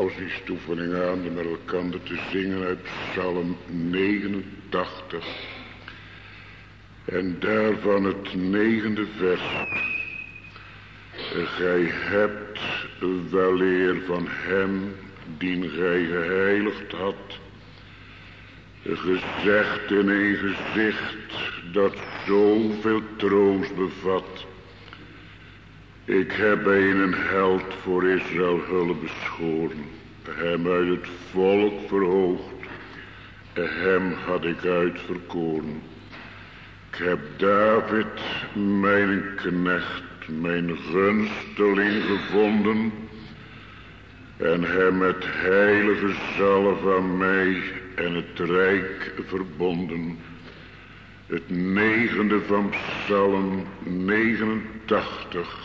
aflossingstoefening aan met elkaar te zingen uit Psalm 89. En daarvan het 9e vers. Gij hebt weleer van hem dien gij geheiligd had, gezegd in een gezicht dat zoveel troost bevat. Ik heb een held voor Israël hulp beschoren, hem uit het volk verhoogd, hem had ik uitverkoren. Ik heb David, mijn knecht, mijn gunsteling gevonden, en hem met heilige zalf aan mij en het rijk verbonden. Het 9e van Psalm 89.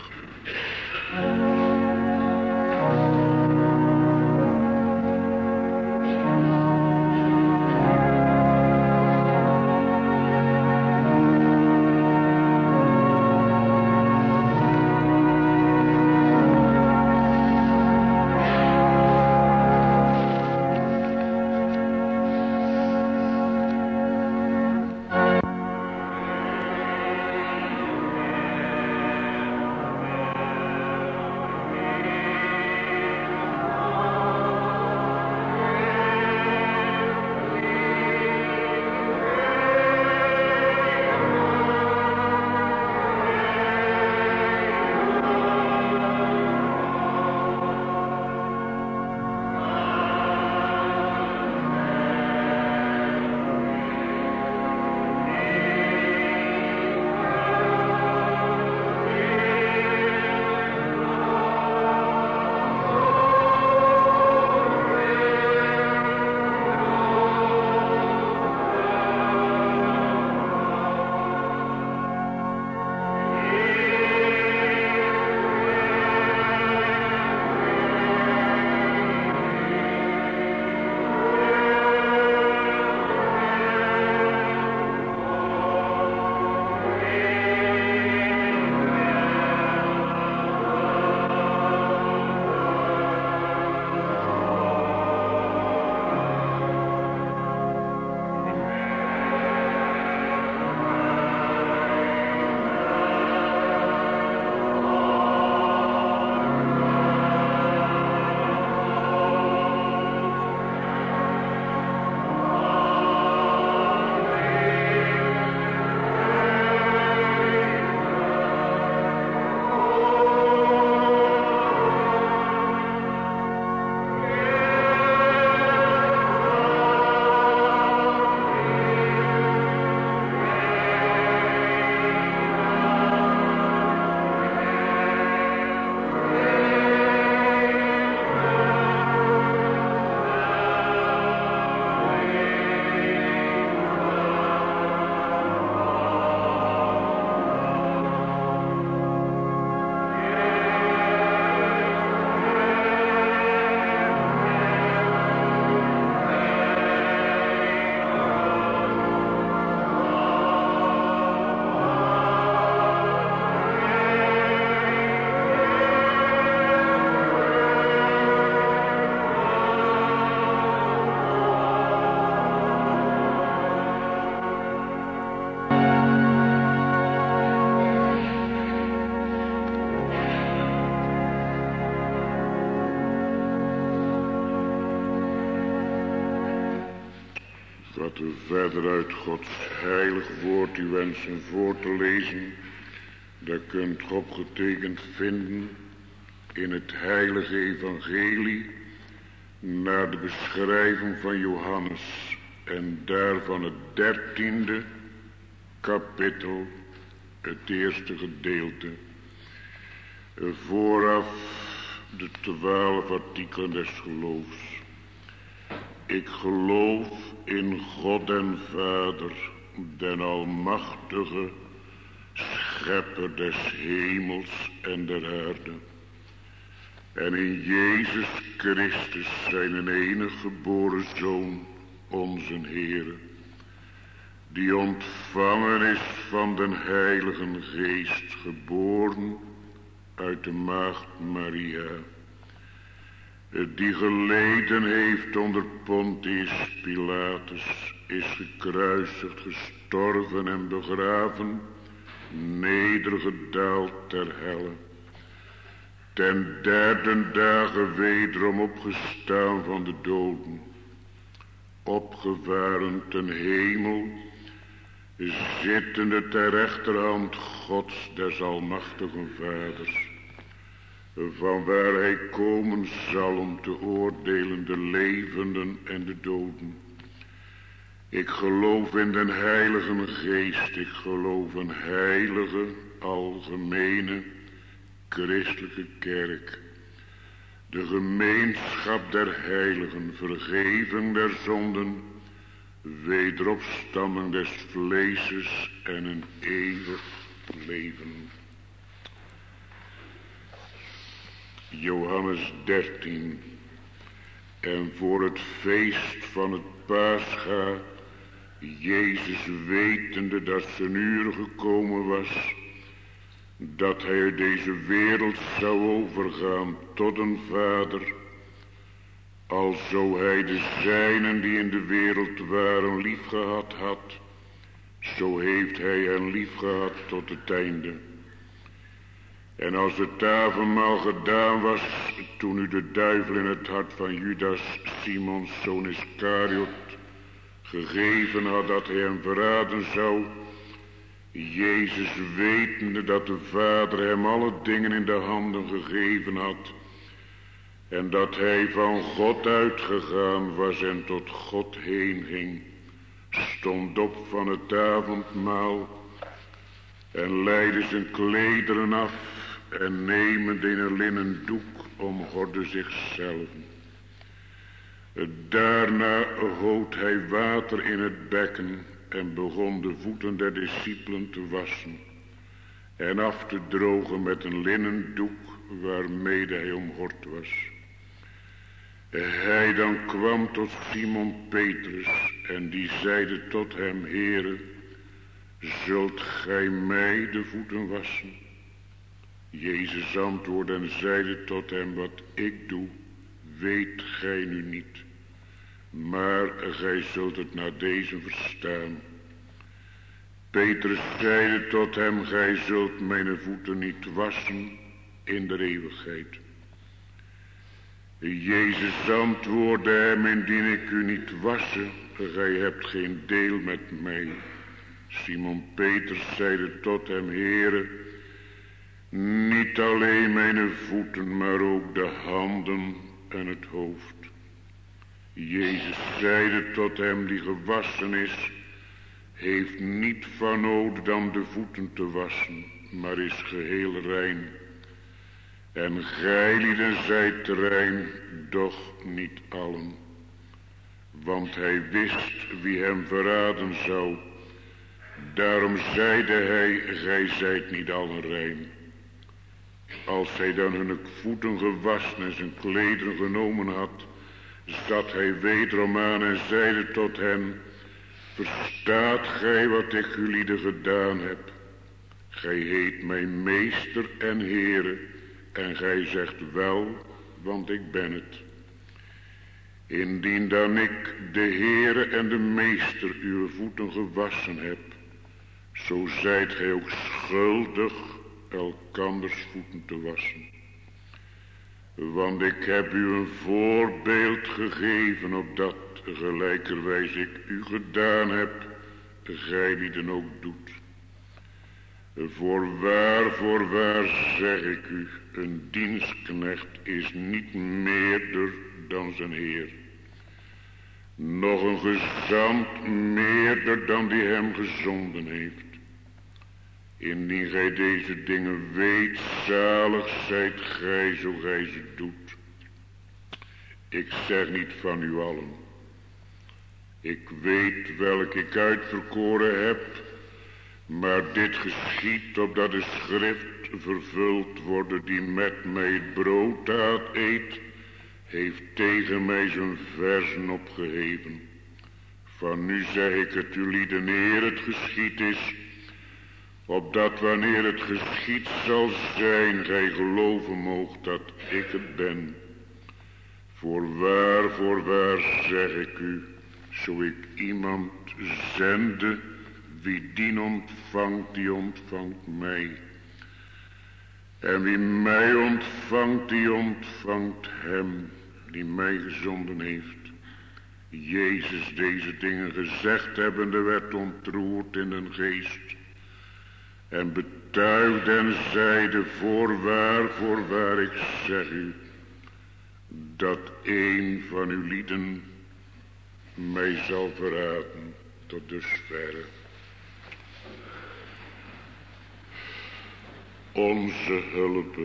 Wat we verder uit Gods heilig woord u wensen voor te lezen, dat kunt u opgetekend vinden in het heilige evangelie naar de beschrijving van Johannes en daarvan het 13e kapitel, het eerste gedeelte. Vooraf de 12 artikelen des geloofs. Ik geloof in God en Vader, den almachtige, schepper des hemels en der aarde. En in Jezus Christus, zijn enige geboren Zoon, onze Heere, die ontvangen is van den Heilige Geest, geboren uit de maagd Maria, die geleden heeft onder Pontius Pilatus, is gekruisigd, gestorven en begraven, nedergedaald ter helle, ten derde dage wederom opgestaan van de doden, opgevaren ten hemel, zittende ter rechterhand Gods des almachtigen Vaders, van waar hij komen zal om te oordelen de levenden en de doden. Ik geloof in den Heilige Geest, ik geloof een heilige, algemene, christelijke kerk, de gemeenschap der heiligen, vergeving der zonden, wederopstamming des vleeses en een eeuwig leven. Johannes 13. En voor het feest van het Pascha, Jezus wetende dat zijn uur gekomen was, dat hij uit deze wereld zou overgaan tot een Vader, alzo hij de zijnen die in de wereld waren liefgehad had, zo heeft hij hen liefgehad tot het einde. En als het avondmaal gedaan was, toen nu de duivel in het hart van Judas, Simons zoon Iskariot, gegeven had dat hij hem verraden zou, Jezus wetende dat de Vader hem alle dingen in de handen gegeven had, en dat hij van God uitgegaan was en tot God heen ging, stond op van het avondmaal en leidde zijn klederen af en nemende in een linnen doek omgorde zichzelf. Daarna goot hij water in het bekken en begon de voeten der discipelen te wassen en af te drogen met een linnen doek waarmede hij omgord was. Hij dan kwam tot Simon Petrus en die zeide tot hem: Heere, zult gij mij de voeten wassen? Jezus antwoordde en zeide tot hem: wat ik doe, weet gij nu niet, maar gij zult het na deze verstaan. Petrus zeide tot hem: gij zult mijn voeten niet wassen in de eeuwigheid. Jezus antwoordde hem: indien ik u niet wassen, gij hebt geen deel met mij. Simon Petrus zeide tot hem: Heere, niet alleen mijn voeten, maar ook de handen en het hoofd. Jezus zeide tot hem: die gewassen is, heeft niet van nood dan de voeten te wassen, maar is geheel rein. En gij lieden zijt rein, doch niet allen. Want hij wist wie hem verraden zou. Daarom zeide hij: gij zijt niet allen rein. Als hij dan hun voeten gewassen en zijn klederen genomen had, zat hij wederom aan en zeide tot hen: verstaat gij wat ik u lieden gedaan heb? Gij heet mij meester en Heere, en gij zegt wel, want ik ben het. Indien dan ik, de Heere en de meester, uw voeten gewassen heb, zo zijt gij ook schuldig elkanders voeten te wassen. Want ik heb u een voorbeeld gegeven, opdat gelijkerwijs ik u gedaan heb, gij lieden ook doet. Voorwaar zeg ik u, een dienstknecht is niet meerder dan zijn Heer. Nog een gezant meerder dan die hem gezonden heeft. Indien gij deze dingen weet, zalig zijt gij zo gij ze doet. Ik zeg niet van u allen. Ik weet welk ik uitverkoren heb, maar dit geschiedt opdat de schrift vervuld worden: die met mij het brood eet, heeft tegen mij zijn verzen opgeheven. Van nu zeg ik het u lieden, eer het geschied is, opdat wanneer het geschied zal zijn, gij geloven moogt dat ik het ben. Voorwaar zeg ik u, zo ik iemand zende, wie dien ontvangt, die ontvangt mij. En wie mij ontvangt, die ontvangt hem, die mij gezonden heeft. Jezus deze dingen gezegd hebbende werd ontroerd in den geest. En betuigde en zeide, voorwaar, ik zeg u, dat een van uw lieden mij zal verraden tot dusverre. Onze hulp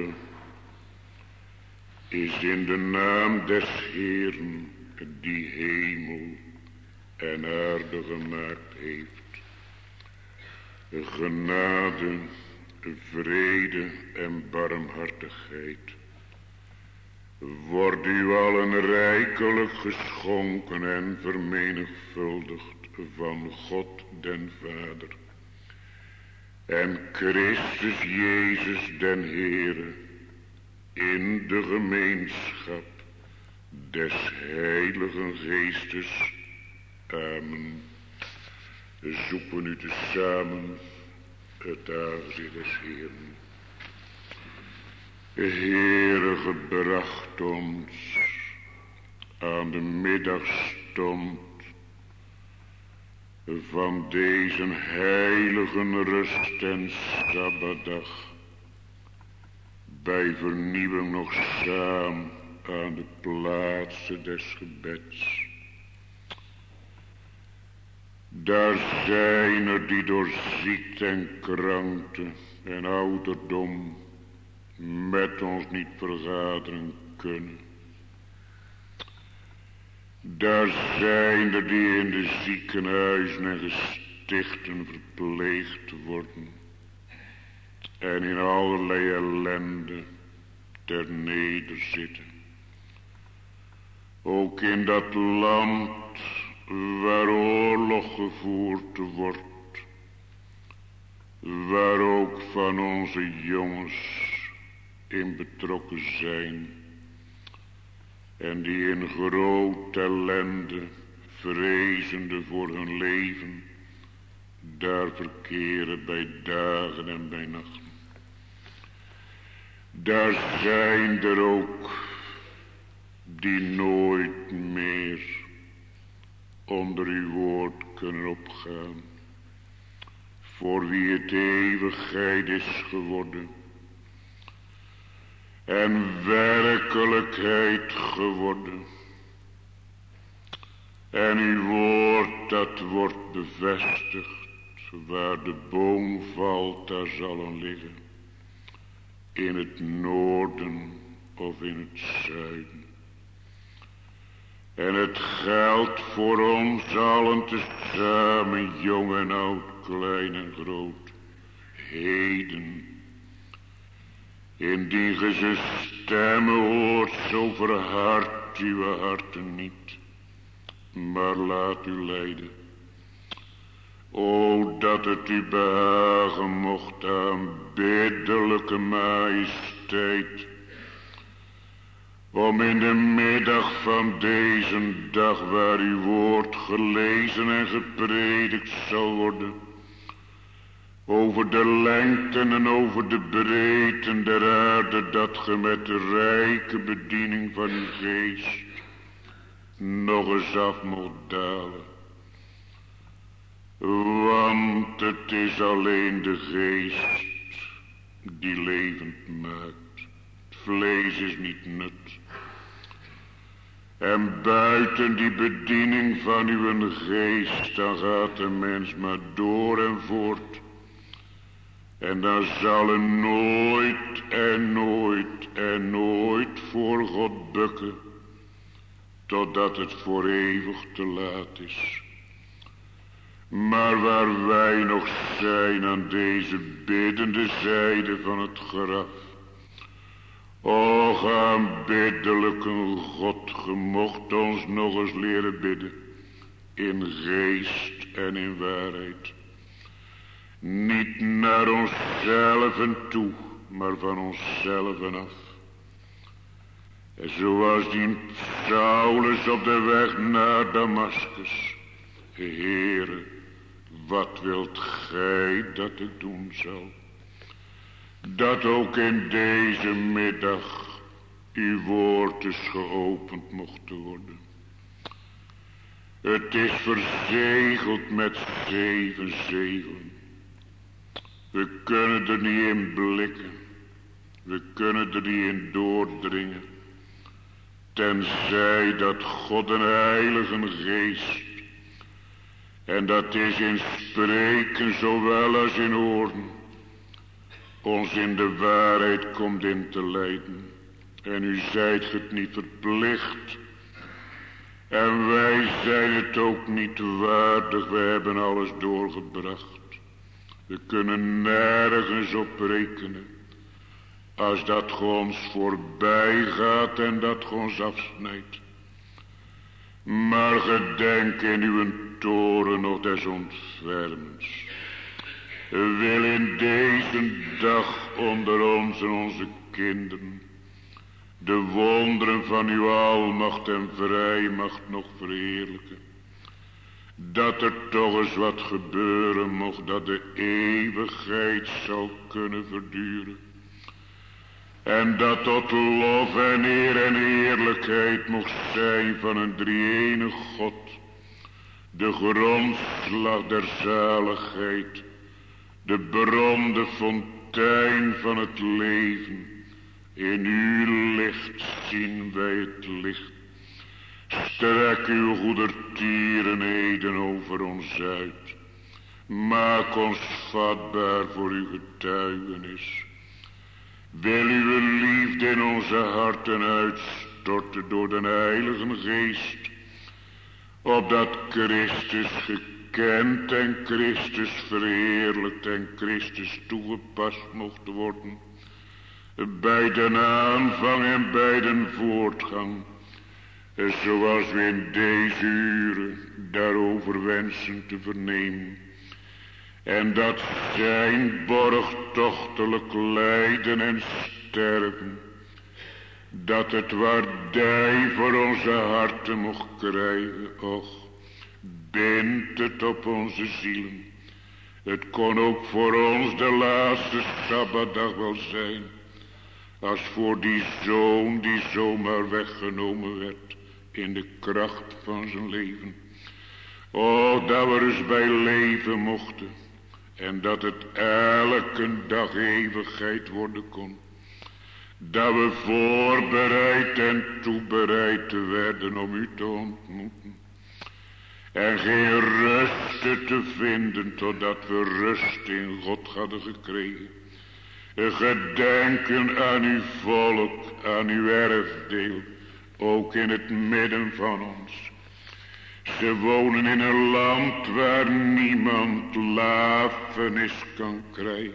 is in de naam des Heeren, die hemel en aarde gemaakt heeft. Genade, vrede en barmhartigheid wordt u allen rijkelijk geschonken en vermenigvuldigd van God den Vader en Christus Jezus den Heere in de gemeenschap des Heiligen Geestes. Amen. Zoeken u tezamen het aangezicht des Heeren. Heere, gebracht ons aan de middagstond van deze heilige rust en sabbatdag, bij vernieuwing nog samen aan de plaatsen des gebeds. Daar zijn er die door ziekte en krankte en ouderdom met ons niet vergaderen kunnen. Daar zijn er die in de ziekenhuizen en gestichten verpleegd worden en in allerlei ellende ter nederzitten. Ook in dat land waar oorlog gevoerd wordt, waar ook van onze jongens in betrokken zijn en die in grote ellende, vrezende voor hun leven, daar verkeren bij dagen en bij nachten. Daar zijn er ook die nooit meer onder uw woord kunnen opgaan, voor wie het eeuwigheid is geworden en werkelijkheid geworden. En uw woord dat wordt bevestigd, waar de boom valt, daar zal een liggen, in het noorden of in het zuiden. En het geldt voor ons allen tezamen, jong en oud, klein en groot, heden. Indien ge zijn stemmen hoort, zo verhard uw harten niet, maar laat u leiden. O, dat het u behagen mocht, aanbiddelijke majesteit, om in de middag van deze dag, waar uw woord gelezen en gepredikt zal worden, over de lengten en over de breedten der aarde, dat ge met de rijke bediening van uw geest nog eens af mocht dalen. Want het is alleen de geest die levend maakt. Het vlees is niet nut. En buiten die bediening van uw geest, dan gaat de mens maar door en voort. En dan zal er nooit en nooit en nooit voor God bukken, totdat het voor eeuwig te laat is. Maar waar wij nog zijn aan deze biddende zijde van het graf, o aanbiddelijke God, ge mocht ons nog eens leren bidden, in geest en in waarheid. Niet naar onszelven toe, maar van onszelven af. En zoals die Saulus op de weg naar Damaskus. Heere, wat wilt gij dat ik doen zal? Dat ook in deze middag uw woord is geopend mocht worden. Het is verzegeld met 7 zegelen. We kunnen er niet in blikken. We kunnen er niet in doordringen. Tenzij dat God een heilige geest, en dat is in spreken zowel als in horen, ons in de waarheid komt in te leiden. En u zijt het niet verplicht. En wij zijn het ook niet waardig. We hebben alles doorgebracht. We kunnen nergens op rekenen. Als dat ons voorbij gaat en dat ons afsnijdt. Maar gedenk in uw toren nog des ontfermens. Wil in deze dag onder ons en onze kinderen de wonderen van uw almacht en vrijmacht nog verheerlijken. Dat er toch eens wat gebeuren mocht, dat de eeuwigheid zal kunnen verduren. En dat tot lof en eer en heerlijkheid mocht zijn van een drie-enige God. De grondslag der zaligheid, de bron, de fontein van het leven. In uw licht zien wij het licht. Strek uw goedertierenheden over ons uit. Maak ons vatbaar voor uw getuigenis. Wil uw liefde in onze harten uitstorten door de Heilige Geest. Opdat Christus gekend en Christus verheerlijkt en Christus toegepast mocht worden. Bij de aanvang en bij de voortgang. Zoals we in deze uren daarover wensen te vernemen. En dat zijn borgtochtelijk lijden en sterven. Dat het waardij voor onze harten mocht krijgen. Och, bind het op onze zielen. Het kon ook voor ons de laatste Sabbatdag wel zijn. Als voor die zoon die zomaar weggenomen werd in de kracht van zijn leven. Oh, dat we eens bij leven mochten. En dat het elke dag eeuwigheid worden kon. Dat we voorbereid en toebereid werden om u te ontmoeten. En geen rust te vinden totdat we rust in God hadden gekregen. Gedenken aan uw volk, aan uw erfdeel, ook in het midden van ons. Ze wonen in een land waar niemand lafenis kan krijgen.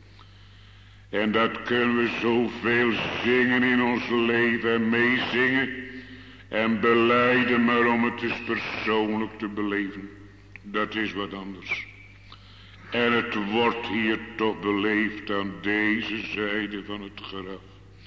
En dat kunnen we zoveel zingen in ons leven en meezingen en belijden, maar om het eens persoonlijk te beleven, dat is wat anders. En het wordt hier toch beleefd aan deze zijde van het graf.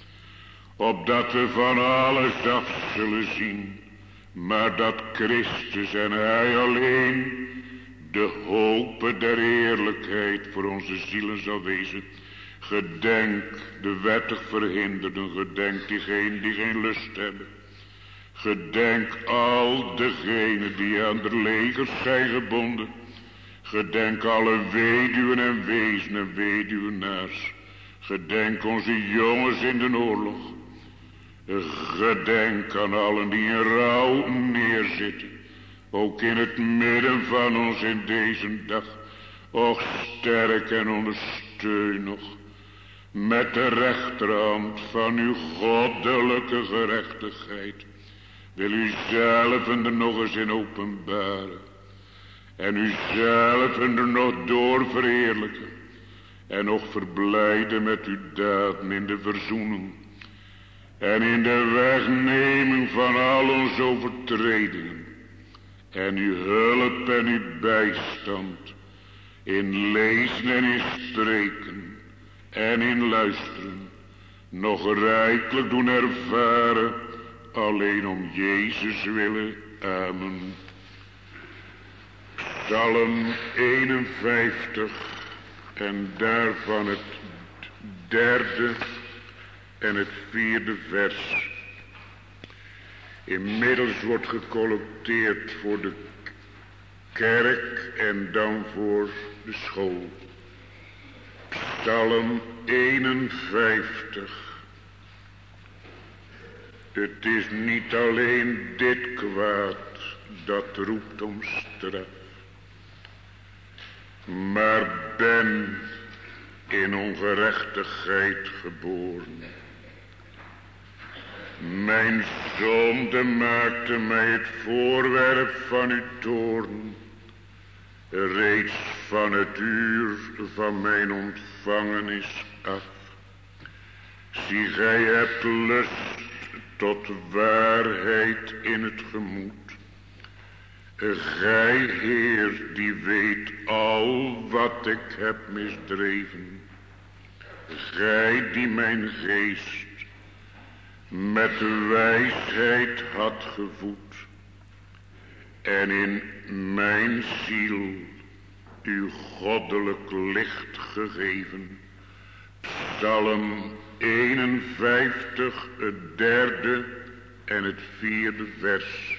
Opdat we van alles af zullen zien. Maar dat Christus en Hij alleen de hoop der heerlijkheid voor onze zielen zal wezen. Gedenk de wettig verhinderden. Gedenk diegenen die geen lust hebben. Gedenk al degenen die aan de legers zijn gebonden. Gedenk alle weduwen en wezen en weduwenaars. Gedenk onze jongens in de oorlog. Gedenk aan allen die in rouw neerzitten. Ook in het midden van ons in deze dag. Och, sterk en ondersteun nog. Met de rechterhand van uw goddelijke gerechtigheid. Wil u zelf er nog eens in openbaren. En u zelf er nog door verheerlijken. En nog verblijden met uw daden in de verzoening. En in de wegneming van al onze overtredingen. En uw hulp en uw bijstand. In lezen en in spreken. En in luisteren. nog rijkelijk doen ervaren, alleen om Jezus willen. Amen. Psalm 51 en daarvan het derde en het vierde vers. Inmiddels wordt gecollecteerd voor de kerk en dan voor de school. Psalm 51. Het is niet alleen dit kwaad dat roept om straf, maar ben in ongerechtigheid geboren. Mijn zonde maakte mij het voorwerp van uw toorn, reeds van het uur van mijn ontvangenis af. Zie, gij hebt lust tot waarheid in het gemoed. Gij, Heer, die weet al wat ik heb misdreven. Gij die mijn geest met wijsheid had gevoed en in mijn ziel uw goddelijk licht gegeven. Psalm 51, het derde en het vierde vers.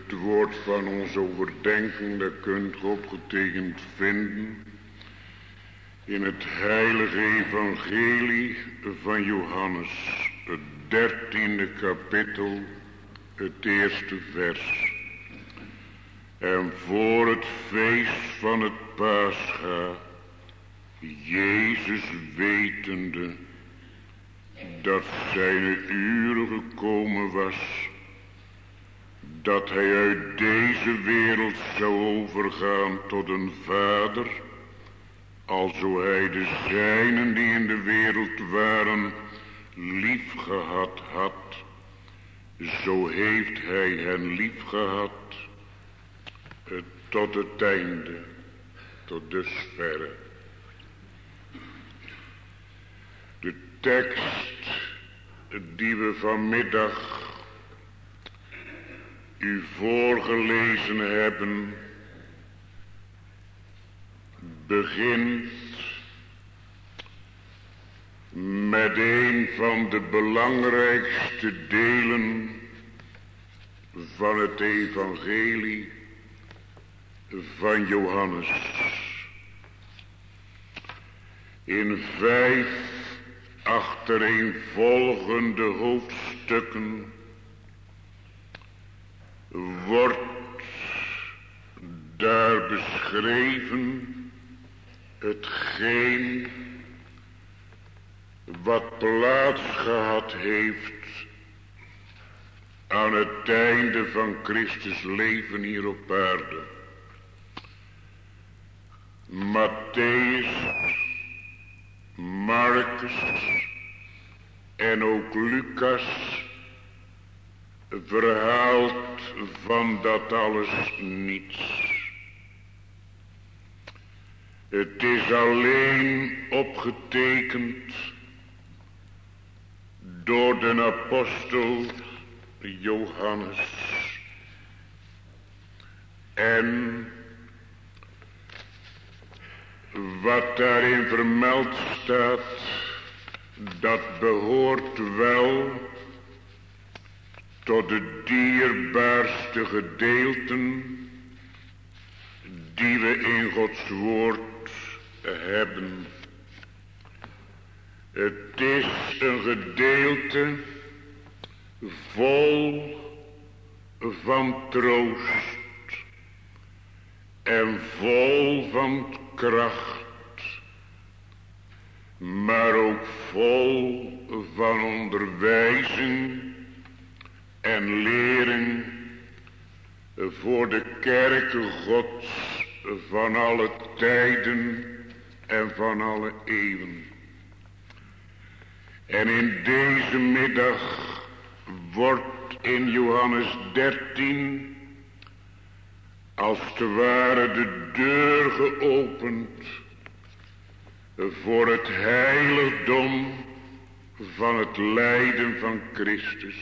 het woord van ons overdenken, dat kunt u opgetekend vinden in het heilige evangelie van Johannes, het 13e kapitel, het eerste vers. En voor het feest van het Pascha, Jezus wetende dat zijn uur gekomen was, dat hij uit deze wereld zou overgaan tot een Vader, alzo hij de zijnen die in de wereld waren lief gehad had, zo heeft hij hen lief gehad tot het einde, tot dusverre. De tekst die we vanmiddag u voorgelezen hebben, begint met een van de belangrijkste delen van het evangelie van Johannes. In 5 achtereenvolgende hoofdstukken wordt daar beschreven hetgeen wat plaats gehad heeft aan het einde van Christus leven hier op aarde. Matthäus, Marcus en ook Lucas verhaalt van dat alles niets. Het is alleen opgetekend door de apostel Johannes. En wat daarin vermeld staat, dat behoort wel tot de dierbaarste gedeelten die we in Gods woord hebben. Het is een gedeelte vol van troost en vol van kracht, maar ook vol van onderwijzing en lering voor de kerken Gods van alle tijden en van alle eeuwen. En in deze middag wordt in Johannes 13 als het ware de deur geopend voor het heiligdom van het lijden van Christus.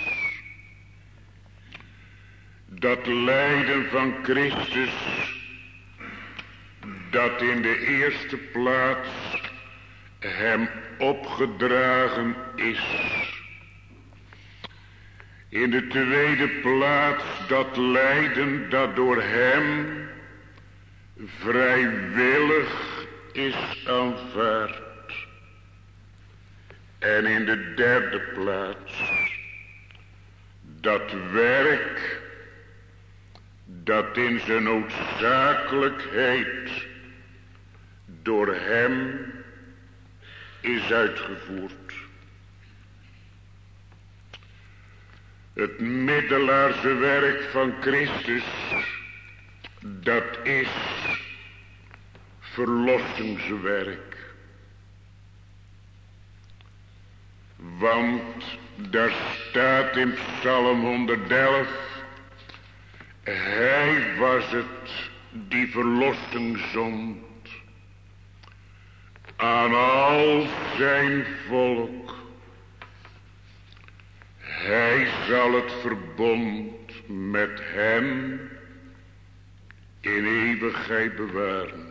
Dat lijden van Christus, dat in de eerste plaats hem opgedragen is. In de tweede plaats dat lijden dat door hem vrijwillig is aanvaard. En in de derde plaats dat werk dat in zijn noodzakelijkheid door hem is uitgevoerd. Het middelaarse werk van Christus, dat is verlossingswerk. Want daar staat in Psalm 111, hij was het die verlossing zond aan al zijn volk. Hij zal het verbond met hem in eeuwigheid bewaren.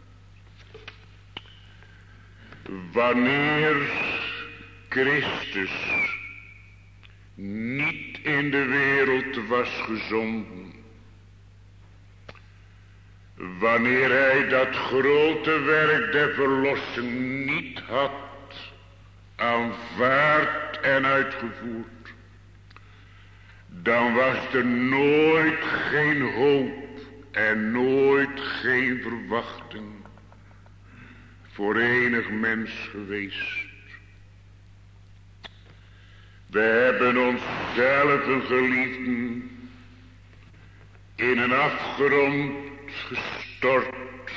Wanneer Christus niet in de wereld was gezonden, wanneer hij dat grote werk der verlossing niet had aanvaard en uitgevoerd, dan was er nooit geen hoop en nooit geen verwachting voor enig mens geweest. We hebben onszelf een geliefden in een afgrond gestort,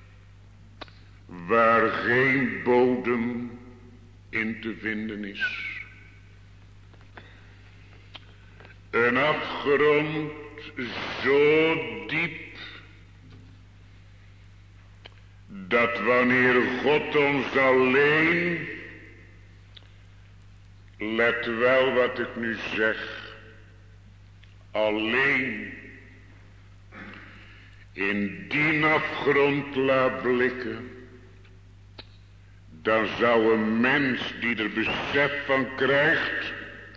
waar geen bodem in te vinden is. Een afgrond zo diep, dat wanneer God ons alleen, let wel wat ik nu zeg, alleen in die afgrond laat blikken, dan zou een mens die er besef van krijgt,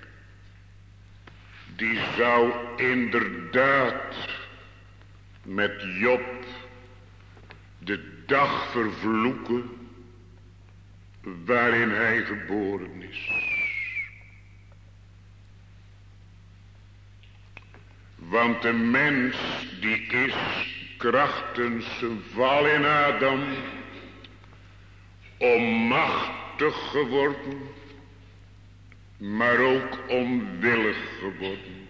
die zou inderdaad met Job de dag vervloeken waarin hij geboren is. Want de mens die is krachtens zijn val in Adam onmachtig geworden, maar ook onwillig geworden.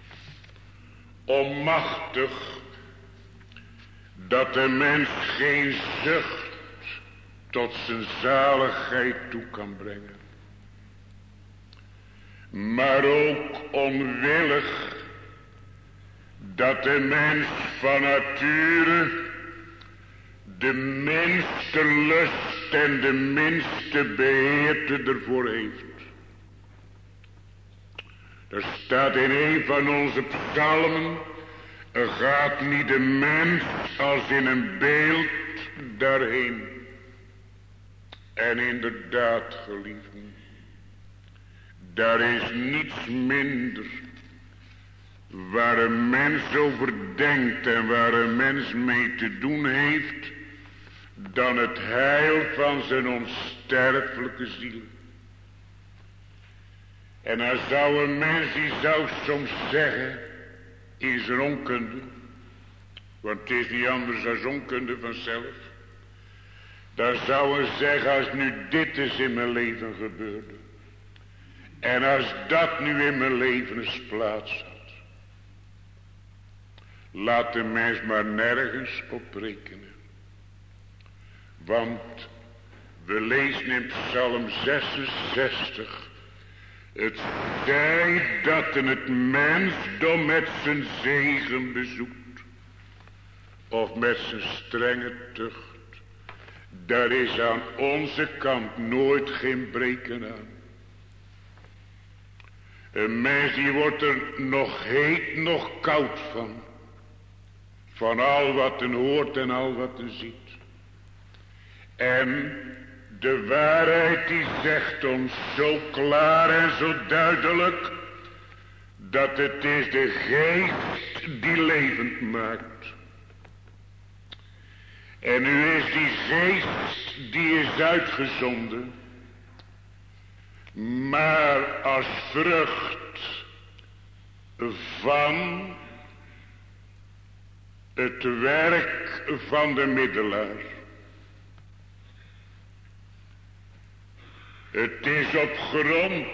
Onmachtig dat de mens geen zucht tot zijn zaligheid toe kan brengen. Maar ook onwillig dat de mens van nature de minste lust en de minste beheerte ervoor heeft. Er staat in een van onze psalmen, er gaat niet de mens als in een beeld daarheen. En inderdaad, geliefden, daar is niets minder waar een mens over denkt en waar een mens mee te doen heeft, dan het heil van zijn onsterfelijke ziel. En dan zou een mens, die zou soms zeggen, in zijn onkunde, want het is niet anders dan onkunde vanzelf, dan zou hij zeggen, als nu dit is in mijn leven gebeurde, en als dat nu in mijn leven eens plaats had, laat de mens maar nergens op rekenen. Want we lezen in Psalm 66, het zij dat het mensdom met zijn zegen bezoekt, of met zijn strenge tucht, daar is aan onze kant nooit geen breken aan. Een mens die wordt er nog heet, nog koud van al wat men hoort en al wat men ziet. En de waarheid die zegt ons zo klaar en zo duidelijk, dat het is de geest die levend maakt. En nu is die geest die is uitgezonden, maar als vrucht van het werk van de middelaar. Het is op grond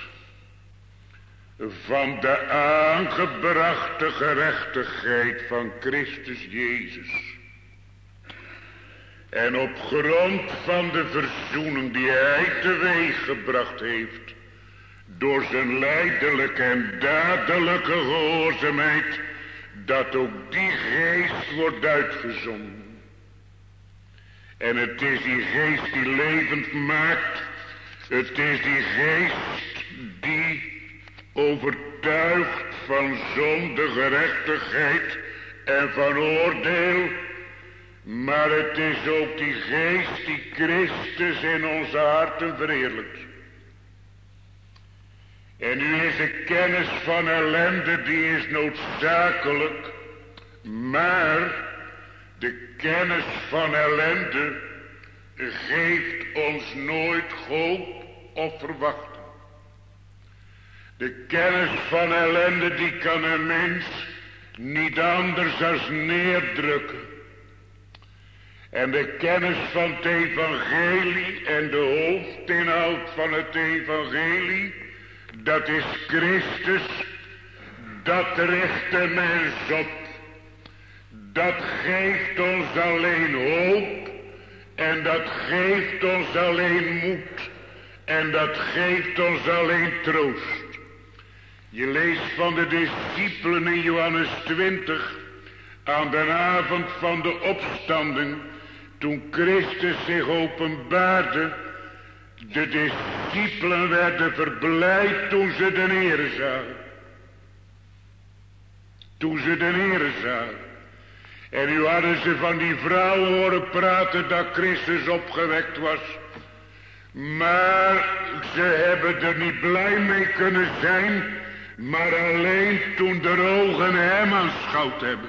van de aangebrachte gerechtigheid van Christus Jezus. En op grond van de verzoening die hij teweeg gebracht heeft, door zijn lijdelijke en dadelijke gehoorzaamheid, dat ook die geest wordt uitgezonden. En het is die geest die levend maakt. Het is die geest die overtuigt van zonde, gerechtigheid en van oordeel. Maar het is ook die geest die Christus in onze harten verheerlijkt. En nu is de kennis van ellende, die is noodzakelijk. Maar De kennis van ellende geeft ons nooit hoop of verwachting. De kennis van ellende die kan een mens niet anders als neerdrukken. En de kennis van het evangelie en de hoofdinhoud van het evangelie, dat is Christus, dat richt de mens op. Dat geeft ons alleen hoop en dat geeft ons alleen moed en dat geeft ons alleen troost. Je leest van de discipelen in Johannes 20 aan de avond van de opstanding, toen Christus zich openbaarde. De discipelen werden verblijd toen ze de Heere zagen. Toen ze de Heere zagen. En nu hadden ze van die vrouw horen praten dat Christus opgewekt was. Maar ze hebben er niet blij mee kunnen zijn, maar alleen toen de ogen hem aanschouwd hebben.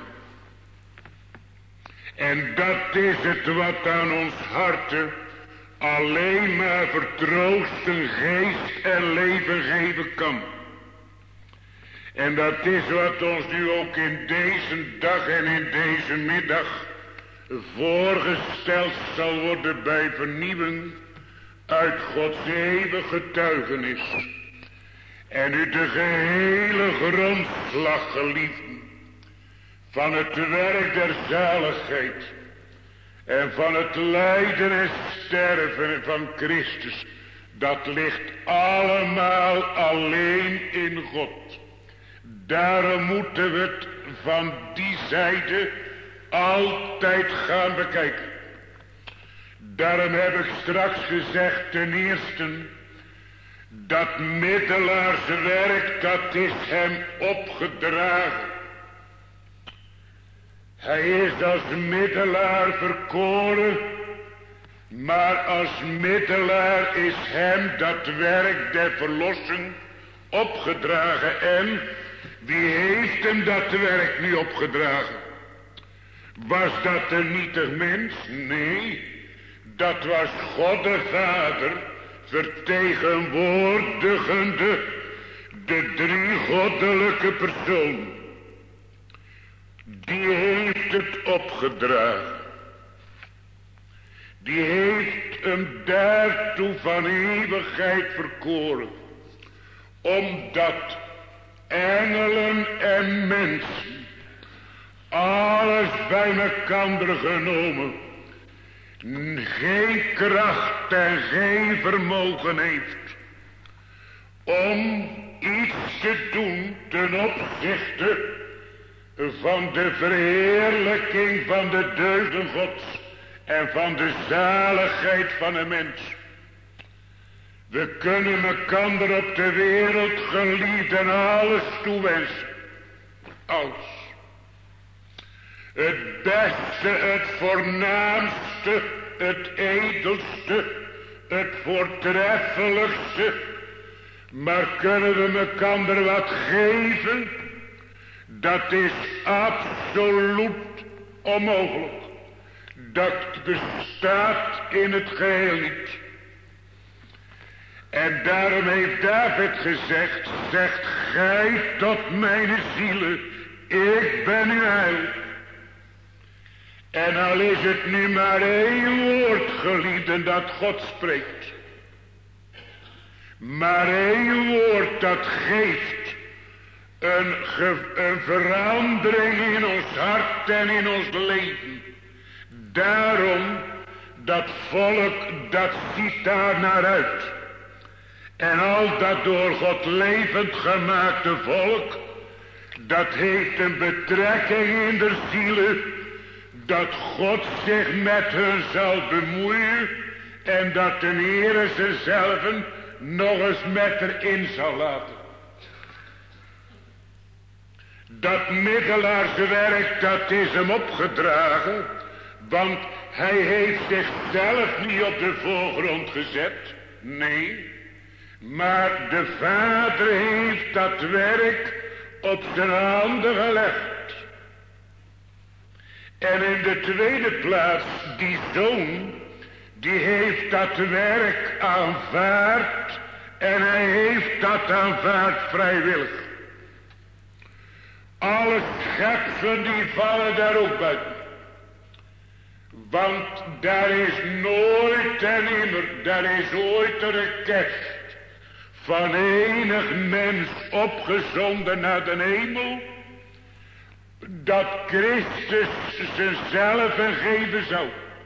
En dat is het wat aan ons harten alleen maar vertroosten, geest en leven geven kan. En dat is wat ons nu ook in deze dag en in deze middag voorgesteld zal worden bij vernieuwing uit Gods eeuwige getuigenis. En u de gehele grondslag, geliefden, van het werk der zaligheid en van het lijden en sterven van Christus, dat ligt allemaal alleen in God. Daarom moeten we het van die zijde altijd gaan bekijken. Daarom heb ik straks gezegd, ten eerste, dat middelaarswerk, dat is hem opgedragen. Hij is als middelaar verkoren, maar als middelaar is hem dat werk der verlossing opgedragen. En wie heeft hem dat werk niet opgedragen? Was dat een nietig mens? Nee, dat was God de Vader, vertegenwoordigende de drie goddelijke personen. Die heeft het opgedragen. Die heeft hem daartoe van eeuwigheid verkoren. Omdat engelen en mensen, alles bij elkaar genomen, geen kracht en geen vermogen heeft om iets te doen ten opzichte van de verheerlijking van de deugden Gods en van de zaligheid van een mens. We kunnen elkaar op de wereld geliefd en alles toewensen. Alles. Het beste, het voornaamste, het edelste, het voortreffelijkste. Maar kunnen we elkaar wat geven? Dat is absoluut onmogelijk. Dat bestaat in het geheel niet. En daarom heeft David gezegd, zegt gij tot mijn zielen, ik ben uw heil. En al is het nu maar één woord, geliefden, dat God spreekt. Maar één woord dat geeft een verandering in ons hart en in ons leven. Daarom, dat volk, dat ziet daar naar uit. En al dat door God levend gemaakte volk, dat heeft een betrekking in de zielen, dat God zich met hun zal bemoeien en dat de Heere ze zelven nog eens met erin zal laten. Dat middelaarswerk, dat is hem opgedragen, want hij heeft zichzelf niet op de voorgrond gezet, nee, maar de Vader heeft dat werk op zijn handen gelegd. En in de tweede plaats, die zoon, die heeft dat werk aanvaard en hij heeft dat aanvaard vrijwillig. Alle schepselen die vallen daar ook buiten. Want daar is nooit en nimmer, daar is ooit een request van enig mens opgezonden naar de hemel, dat Christus zichzelf geven zou.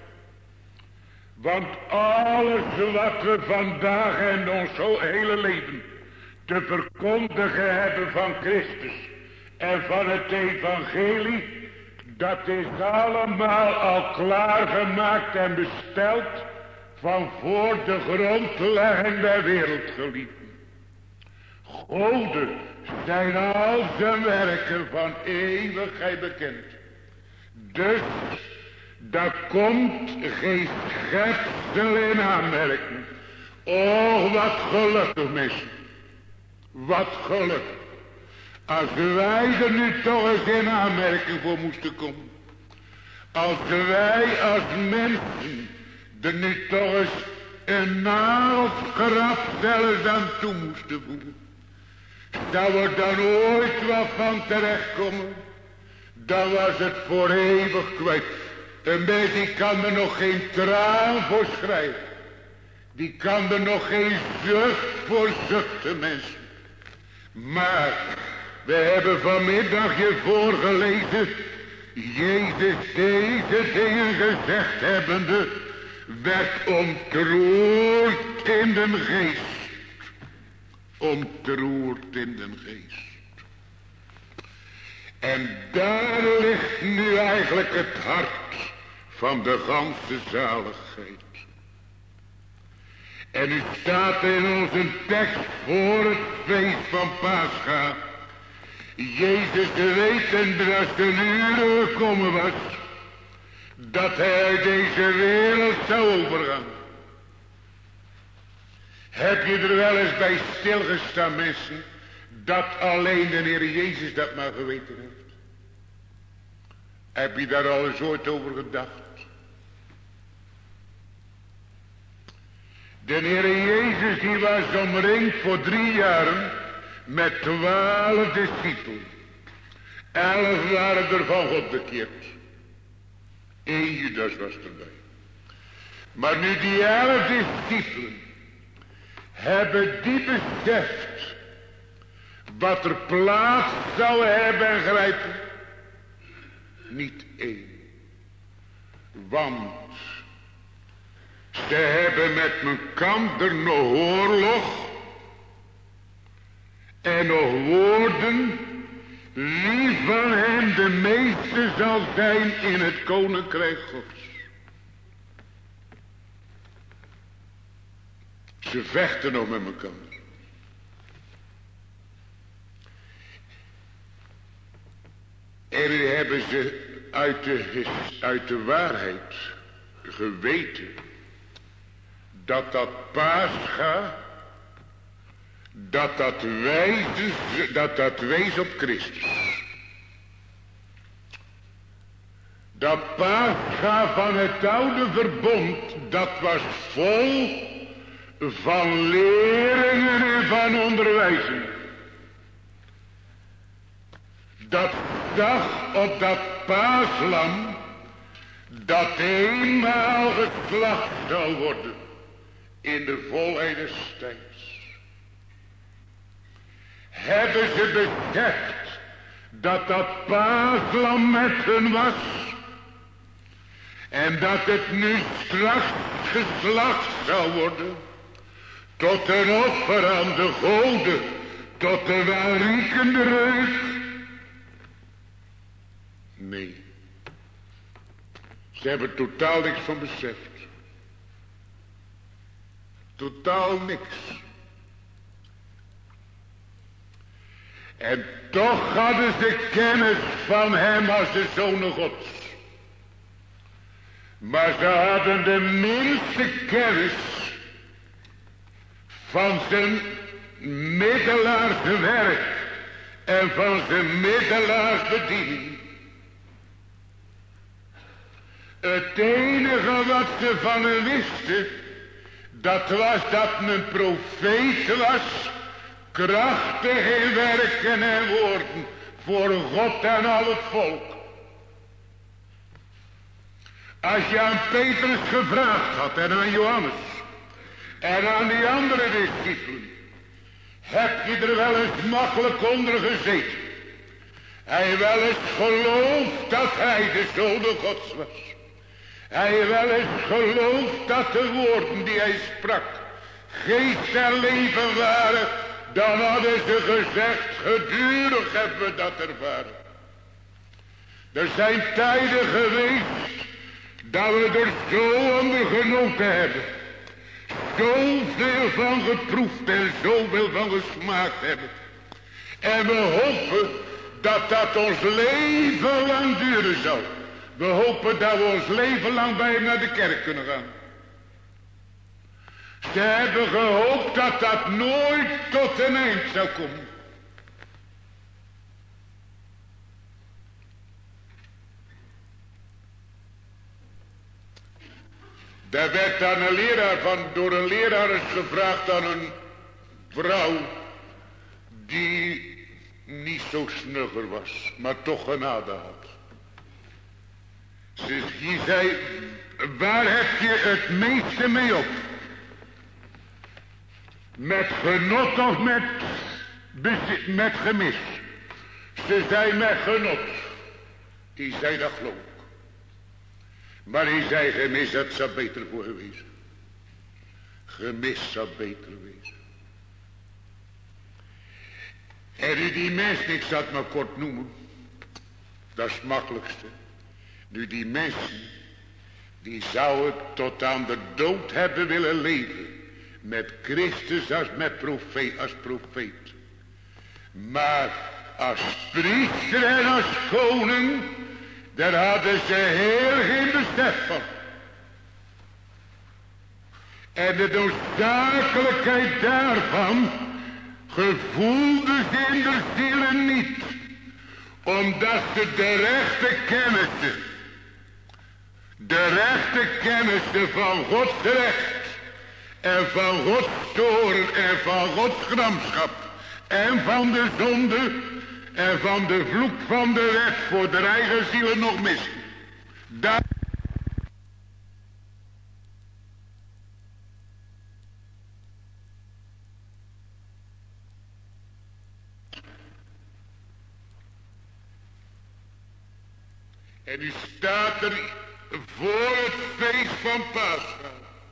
Want alles wat we vandaag en ons hele leven te verkondigen hebben van Christus en van het evangelie, dat is allemaal al klaargemaakt en besteld van voor de grondlegging der wereld, geliefden. Goden zijn al zijn werken van eeuwigheid bekend. Dus daar komt geen schepsel in aanmerking. Oh, wat gelukkig mensen. Wat gelukkig. Als wij er nu toch eens in aanmerking voor moesten komen. Als wij als mensen er nu toch eens een naaldgrap zelfs aan toe moesten voegen. Zou er dan ooit wat van terechtkomen? Dan was het voor eeuwig kwijt. Een mens die kan er nog geen traan voor schrijven. Die kan er nog geen zucht voor zuchten, mensen. Maar we hebben vanmiddag je voorgelezen. Jezus deze dingen gezegd hebbende, werd ontroerd in de geest. Ontroerd in de geest. En daar ligt nu eigenlijk het hart van de ganse zaligheid. En u staat in onze tekst voor het feest van Pascha. Jezus wetende als de uur gekomen was, dat hij uit deze wereld zou overgaan. Heb je er wel eens bij stilgestaan, mensen, dat alleen de Heer Jezus dat maar geweten heeft? Heb je daar al eens ooit over gedacht? De Heer Jezus die was omringd voor 3 jaren met 12 discipelen. 11 waren er van God bekeerd. 1 Judas was erbij. Maar nu die 11 discipelen hebben die beseft wat er plaats zou hebben en grijpen. Niet 1. Want ze hebben met elkaar nog oorlog en nog woorden. Wie van hen de meeste zal zijn in het koninkrijk Gods. Ze vechten nog met elkaar. En hebben ze uit de waarheid geweten dat Pascha, dat wees op Christus. Dat Pascha van het oude verbond, dat was vol van leringen en van onderwijzingen. Dat zag op dat paaslam dat eenmaal geslacht zou worden in de volheid des tijds. Hebben ze beseft dat paaslam met hun was en dat het nu straks geslacht zou worden tot een offer aan de goden, tot de welriekende reuk. Nee, ze hebben totaal niks van beseft. Totaal niks. En toch hadden ze kennis van hem als de Zoon Gods. Maar ze hadden de minste kennis van zijn middelaarswerk en van zijn middelaarsbediening. Het enige wat ze van hem wisten, dat was dat een profeet was, krachtig in werken en woorden, voor God en al het volk. Als je aan Petrus gevraagd had en aan Johannes en aan die andere discipelen, heb je er wel eens makkelijk onder gezeten. Hij wel eens geloofd dat hij de Zoon Gods was. Hij wel eens geloofd dat de woorden die hij sprak geest en leven waren, dan hadden ze gezegd, gedurig hebben we dat ervaren. Er zijn tijden geweest dat we er zo onder genoten hebben. Zoveel van geproefd en zoveel van gesmaakt hebben. En we hopen dat dat ons leven lang duren zal. We hopen dat we ons leven lang bij hem naar de kerk kunnen gaan. Ze hebben gehoopt dat dat nooit tot een eind zou komen. Daar werd aan een leraar door een leraar is gevraagd aan een vrouw die niet zo snugger was, maar toch genade had. Ze zei, waar heb je het meeste mee op? Met genot of met gemis? Ze zei met genot. Die zei dat geloof ik. Maar die zei gemis, dat zou beter voor geweest. Gemis zou beter wezen. En nu die mens, ik zal het maar kort noemen. Dat is het makkelijkste. Nu die mensen, die zouden tot aan de dood hebben willen leven. Met Christus als profeet. Maar als priester en als koning, daar hadden ze heel geen besef van. En de noodzakelijkheid daarvan gevoelden ze in de zielen niet. Omdat ze de rechte kennissen van Gods recht en van Gods toorn en van Gods gramschap en van de zonde en van de vloek van de wet voor de eigen zielen nog missen. En u staat er voor het feest van Pascha.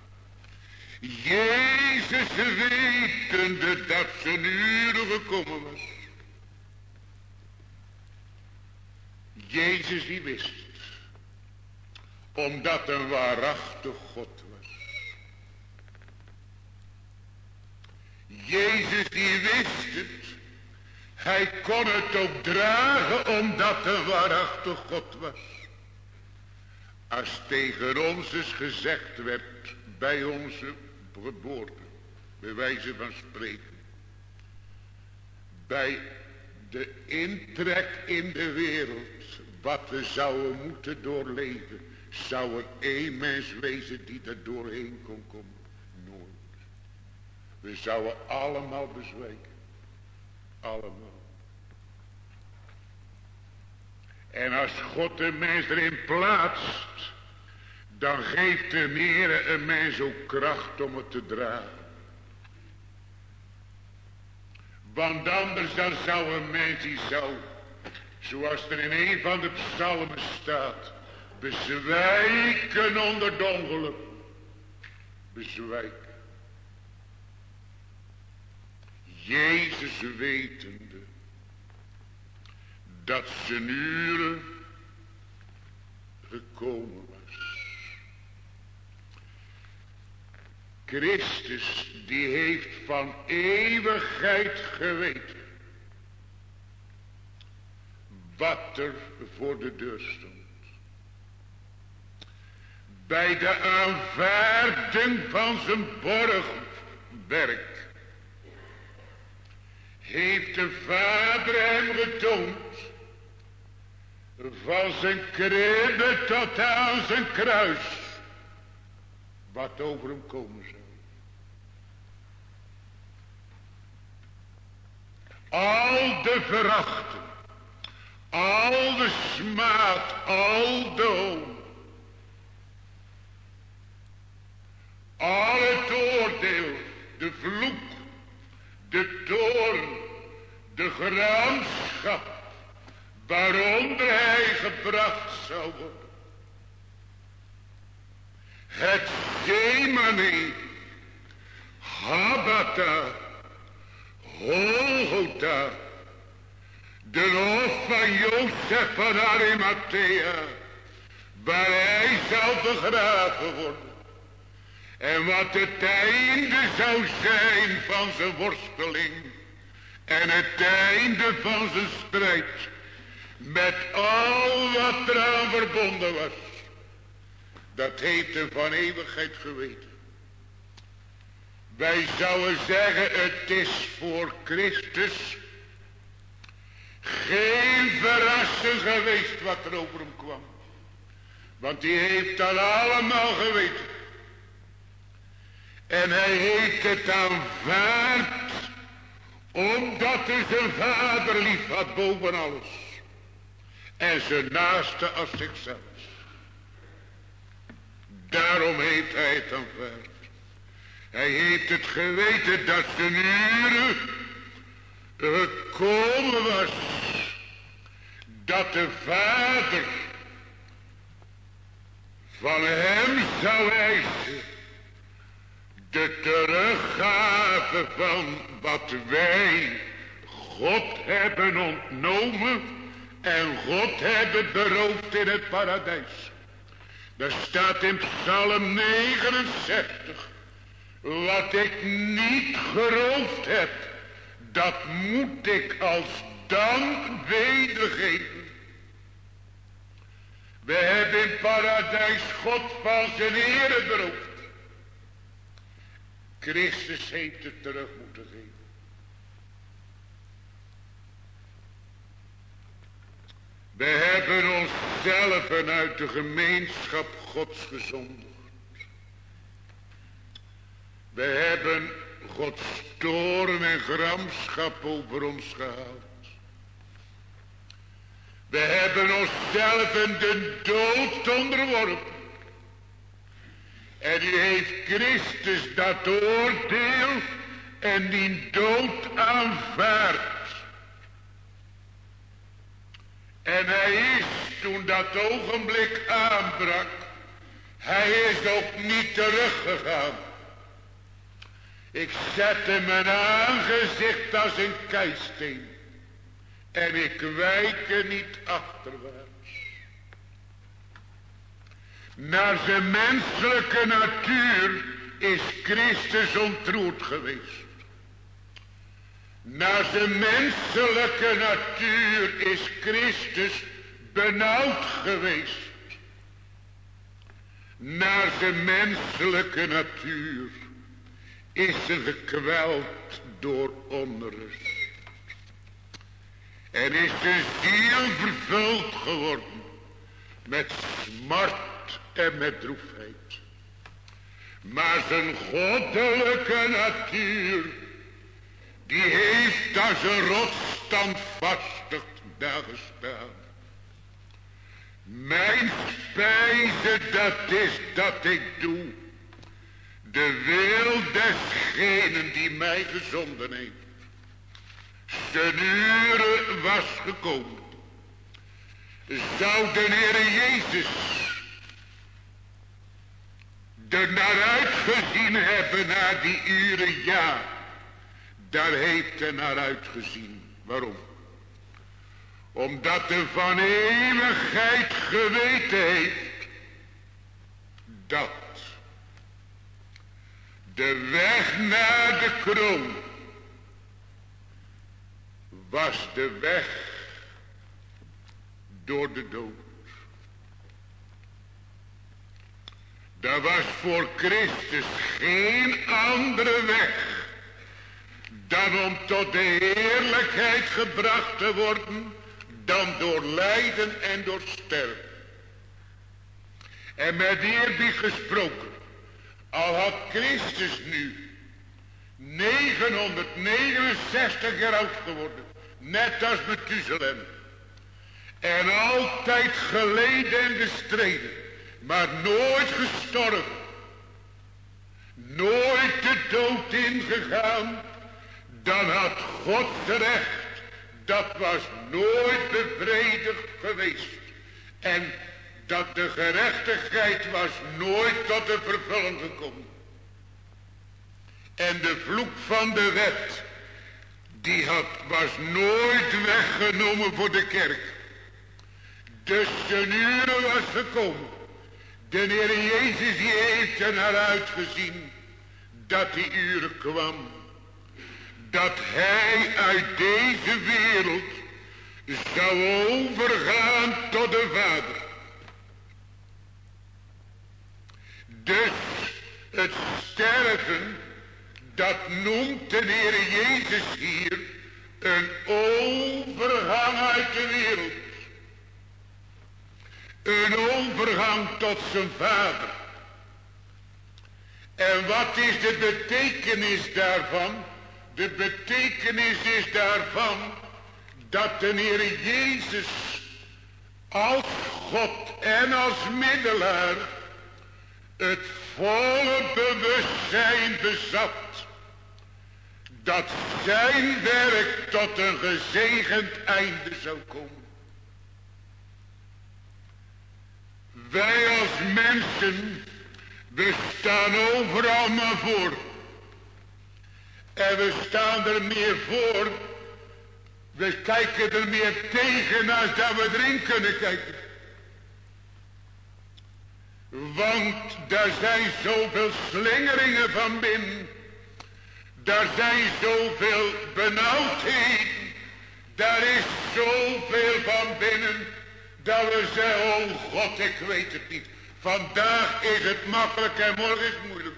Jezus wetende dat zijn uur gekomen was. Jezus die wist het. Omdat een waarachtig God was. Jezus die wist het. Hij kon het ook dragen omdat een waarachtig God was. Als tegen ons is gezegd werd bij onze geboorte, bij wijze van spreken, bij de intrek in de wereld, wat we zouden moeten doorleven, zou er één mens wezen die er doorheen kon komen. Nooit. We zouden allemaal bezwijken. Allemaal. En als God een mens erin plaatst, dan geeft de Heer een mens ook kracht om het te dragen. Want anders dan zou een mens die zou, zoals er in een van de psalmen staat, bezwijken onder het ongeluk. Bezwijken. Jezus wetende dat zijn uren gekomen was. Christus die heeft van eeuwigheid geweten wat er voor de deur stond. Bij de aanvaarding van zijn borgwerk heeft de Vader hem getoond van zijn kribbe tot aan zijn kruis, wat over hem komen zou. Al de verachten, al de smaad, al de hoon, al het oordeel, de vloek, de toorn, de gramschap, waaronder hij gebracht zou worden. Het Gemane, Habata, Golgotha, de hof van Jozef van Arimathea, waar hij zou begraven worden. En wat het einde zou zijn van zijn worsteling en het einde van zijn strijd, met al wat eraan verbonden was, dat heeft hij van eeuwigheid geweten. Wij zouden zeggen, het is voor Christus geen verrassing geweest wat er over hem kwam. Want die heeft dat allemaal geweten. En hij heeft het aanvaard, omdat hij zijn vader lief had boven alles. En zijn naaste als zichzelf. Daarom heeft hij het aanvaard. Hij heeft het geweten dat zijn uren gekomen was. Dat de Vader van hem zou eisen de teruggave van wat wij God hebben ontnomen en God hebben beroofd in het paradijs. Daar staat in Psalm 69, wat ik niet geroofd heb, dat moet ik als dank wedergeven. We hebben in het paradijs God van zijn ere beroofd. Christus heeft het terug moeten geven. We hebben onszelf uit de gemeenschap Gods gezondigd. We hebben Gods toorn en gramschap over ons gehaald. We hebben onszelf in de dood onderworpen. En u heeft Christus dat oordeel en die dood aanvaard. En hij is, toen dat ogenblik aanbrak, hij is ook niet teruggegaan. Ik zette mijn aangezicht als een keisteen. En ik wijk niet achterwaarts. Naar zijn menselijke natuur is Christus ontroerd geweest. Naar zijn menselijke natuur is Christus benauwd geweest. Naar zijn menselijke natuur is ze gekweld door onrust. En is de ziel vervuld geworden met smart en met droefheid. Maar zijn goddelijke natuur, die heeft als een rots standvastig daar gestaan. Mijn spijze, dat is dat ik doe de wil desgenen die mij gezonden heeft. Zijn uren was gekomen. Zou de Heere Jezus er naar uitgezien hebben naar die uren? Ja, daar heeft hij naar uitgezien. Waarom? Omdat hij van eeuwigheid geweten heeft dat de weg naar de kroon was de weg door de dood. Er was voor Christus geen andere weg dan om tot de heerlijkheid gebracht te worden dan door lijden en door sterven. En met eerbied gesproken, al had Christus nu 969 jaar oud geworden, net als Methuselem, en altijd geleden en gestreden, maar nooit gestorven, nooit de dood ingegaan, dan had Gods recht, dat was nooit bevredigd geweest. En dat de gerechtigheid was nooit tot de vervulling gekomen. En de vloek van de wet, was nooit weggenomen voor de kerk. Dus de uren was gekomen. De Heer Jezus die heeft er naar uitgezien dat die uren kwam. Dat hij uit deze wereld zou overgaan tot de Vader. Dus het sterven, dat noemt de Heer Jezus hier een overgang uit de wereld. Een overgang tot zijn Vader. En wat is de betekenis daarvan? De betekenis is daarvan dat de Heer Jezus als God en als middelaar het volle bewustzijn bezat dat zijn werk tot een gezegend einde zou komen. Wij als mensen, we staan overal maar voor. En we staan er meer voor. We kijken er meer tegen als dat we erin kunnen kijken. Want daar zijn zoveel slingeringen van binnen. Daar zijn zoveel benauwdheden. Daar is zoveel van binnen. Dat we zeggen, oh God, ik weet het niet. Vandaag is het makkelijk en morgen is het moeilijk.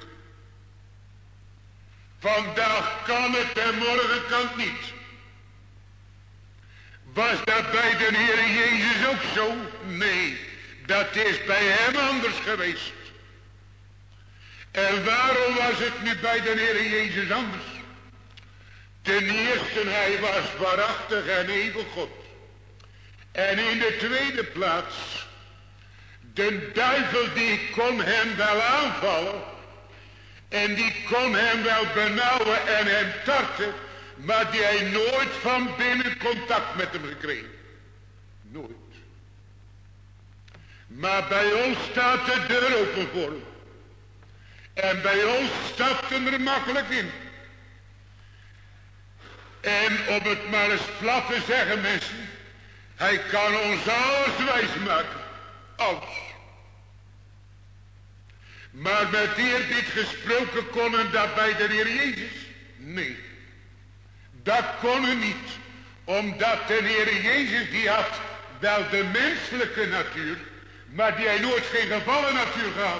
Vandaag kan het en morgen kan het niet. Was dat bij de Heer Jezus ook zo? Nee, dat is bij hem anders geweest. En waarom was het nu bij de Heer Jezus anders? Ten eerste, hij was waarachtig en eeuwig God. En in de tweede plaats, de duivel die kon hem wel aanvallen. En die kon hem wel benauwen en hem tarten. Maar die hij nooit van binnen contact met hem gekregen. Nooit. Maar bij ons staat de deur open voor hem. En bij ons stapt hem er makkelijk in. En om het maar eens plat te zeggen, mensen. Hij kan ons alles wijsmaken. Alles. Maar met eerbied gesproken kon dat bij de Heer Jezus? Nee. Dat kon hij niet. Omdat de Heer Jezus die had wel de menselijke natuur. Maar die hij nooit geen gevallen natuur gehad.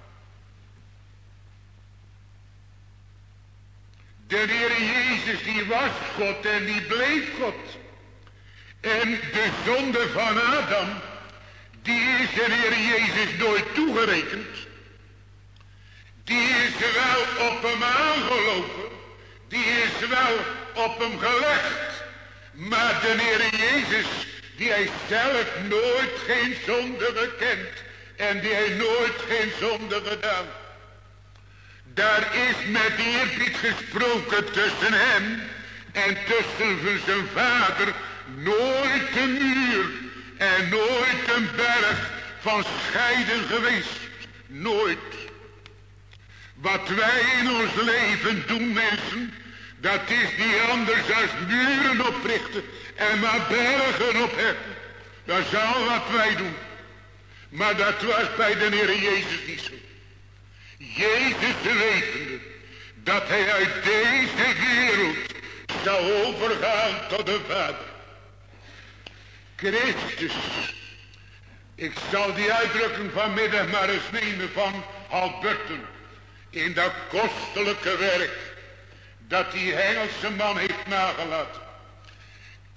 De Heer Jezus die was God en die bleef God. En de zonde van Adam, die is de Heer Jezus nooit toegerekend. Die is wel op hem aangelopen. Die is wel op hem gelegd. Maar de Heer Jezus, die hij zelf nooit geen zonde gekend. En die hij nooit geen zonde gedaan. Daar is met eerbied gesproken tussen hem en tussen zijn Vader nooit een muur en nooit een berg van scheiden geweest. Nooit. Wat wij in ons leven doen, mensen, dat is niet anders dan muren oprichten en maar bergen opheffen. Dat is al wat wij doen. Maar dat was bij de Heer Jezus niet zo. Jezus wetende dat hij uit deze wereld zou overgaan tot de Vader. Christus. Ik zal die uitdrukking vanmiddag maar eens nemen van Alberten. In dat kostelijke werk dat die Engelse man heeft nagelaten.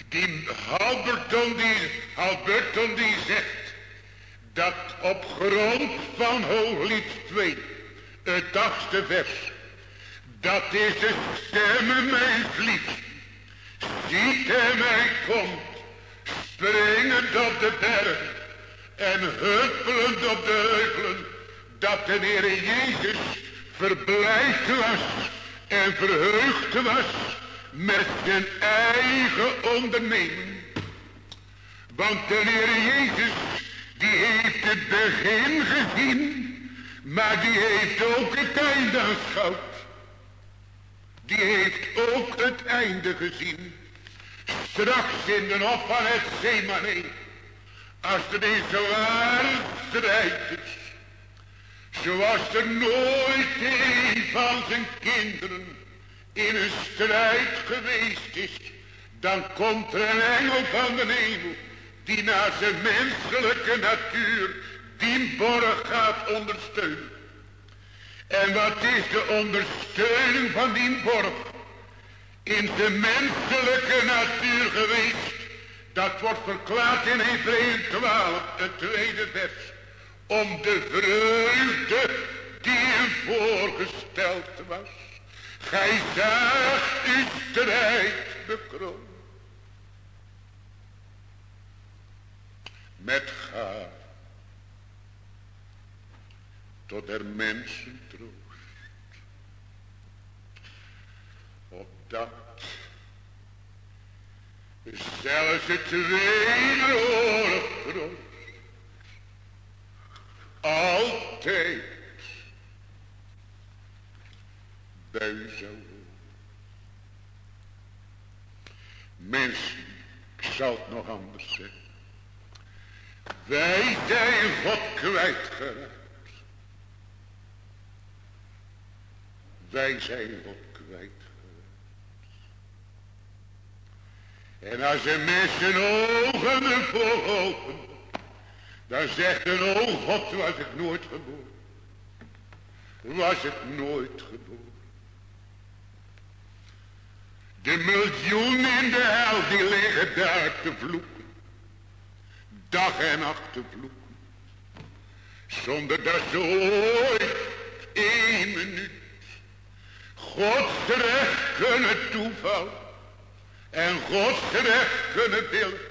Die Halberton die zegt dat op grond van Hooglied 2, het 8e vers, dat is de stemme mijn lied. Ziet hij mij komt, springend op de berg en huppelend op de heuvelen, dat de Heer Jezus verblijd was en verheugd was met zijn eigen onderneming. Want de Heer Jezus, die heeft het begin gezien, maar die heeft ook het einde aanschouwd. Die heeft ook het einde gezien. Straks in de hof van het Getsemane, als er een zware strijd is, zoals er nooit een van zijn kinderen in een strijd geweest is, dan komt er een engel van de hemel, die naar zijn menselijke natuur die borg gaat ondersteunen. En wat is de ondersteuning van die borg in zijn menselijke natuur geweest? Dat wordt verklaard in Hebreeën 12, het 2e vers. Om de vreugde die hem voorgesteld was. Gij zaagt uw strijd bekroond. Met gaaf tot der mensen troost. Opdat zelfs het wederhorig troost altijd bij u zou horen. Mensen, ik zal het nog anders zeggen. Wij zijn God kwijtgeraakt. Wij zijn God kwijtgeraakt. En als een mens zijn ogen ervoor opent, dan zegt een, oh God, was ik nooit geboren. Was ik nooit geboren. De miljoenen in de hel die liggen daar te vloeken. Dag en nacht te vloeken. Zonder dat ze ooit 1 minuut Gods recht kunnen toevallen. En Gods recht kunnen wilken.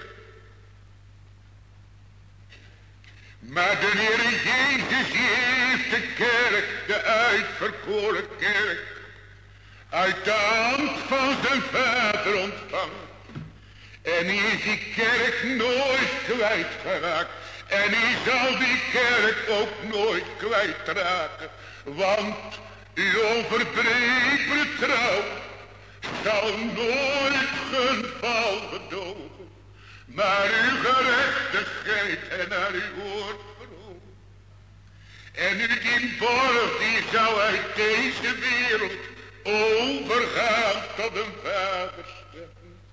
Maar de Heer Jezus heeft de kerk, de uitverkoren kerk, uit de hand van zijn Vader ontvangen. En die is die kerk nooit kwijtgeraakt. En die zal die kerk ook nooit kwijtraken. Want uw onverbreekbare trouw zal nooit gunval gedogen. Maar uw gerechtigheid en naar uw woord verhogen. En u die borg die zou uit deze wereld overgaan tot een vaderstad.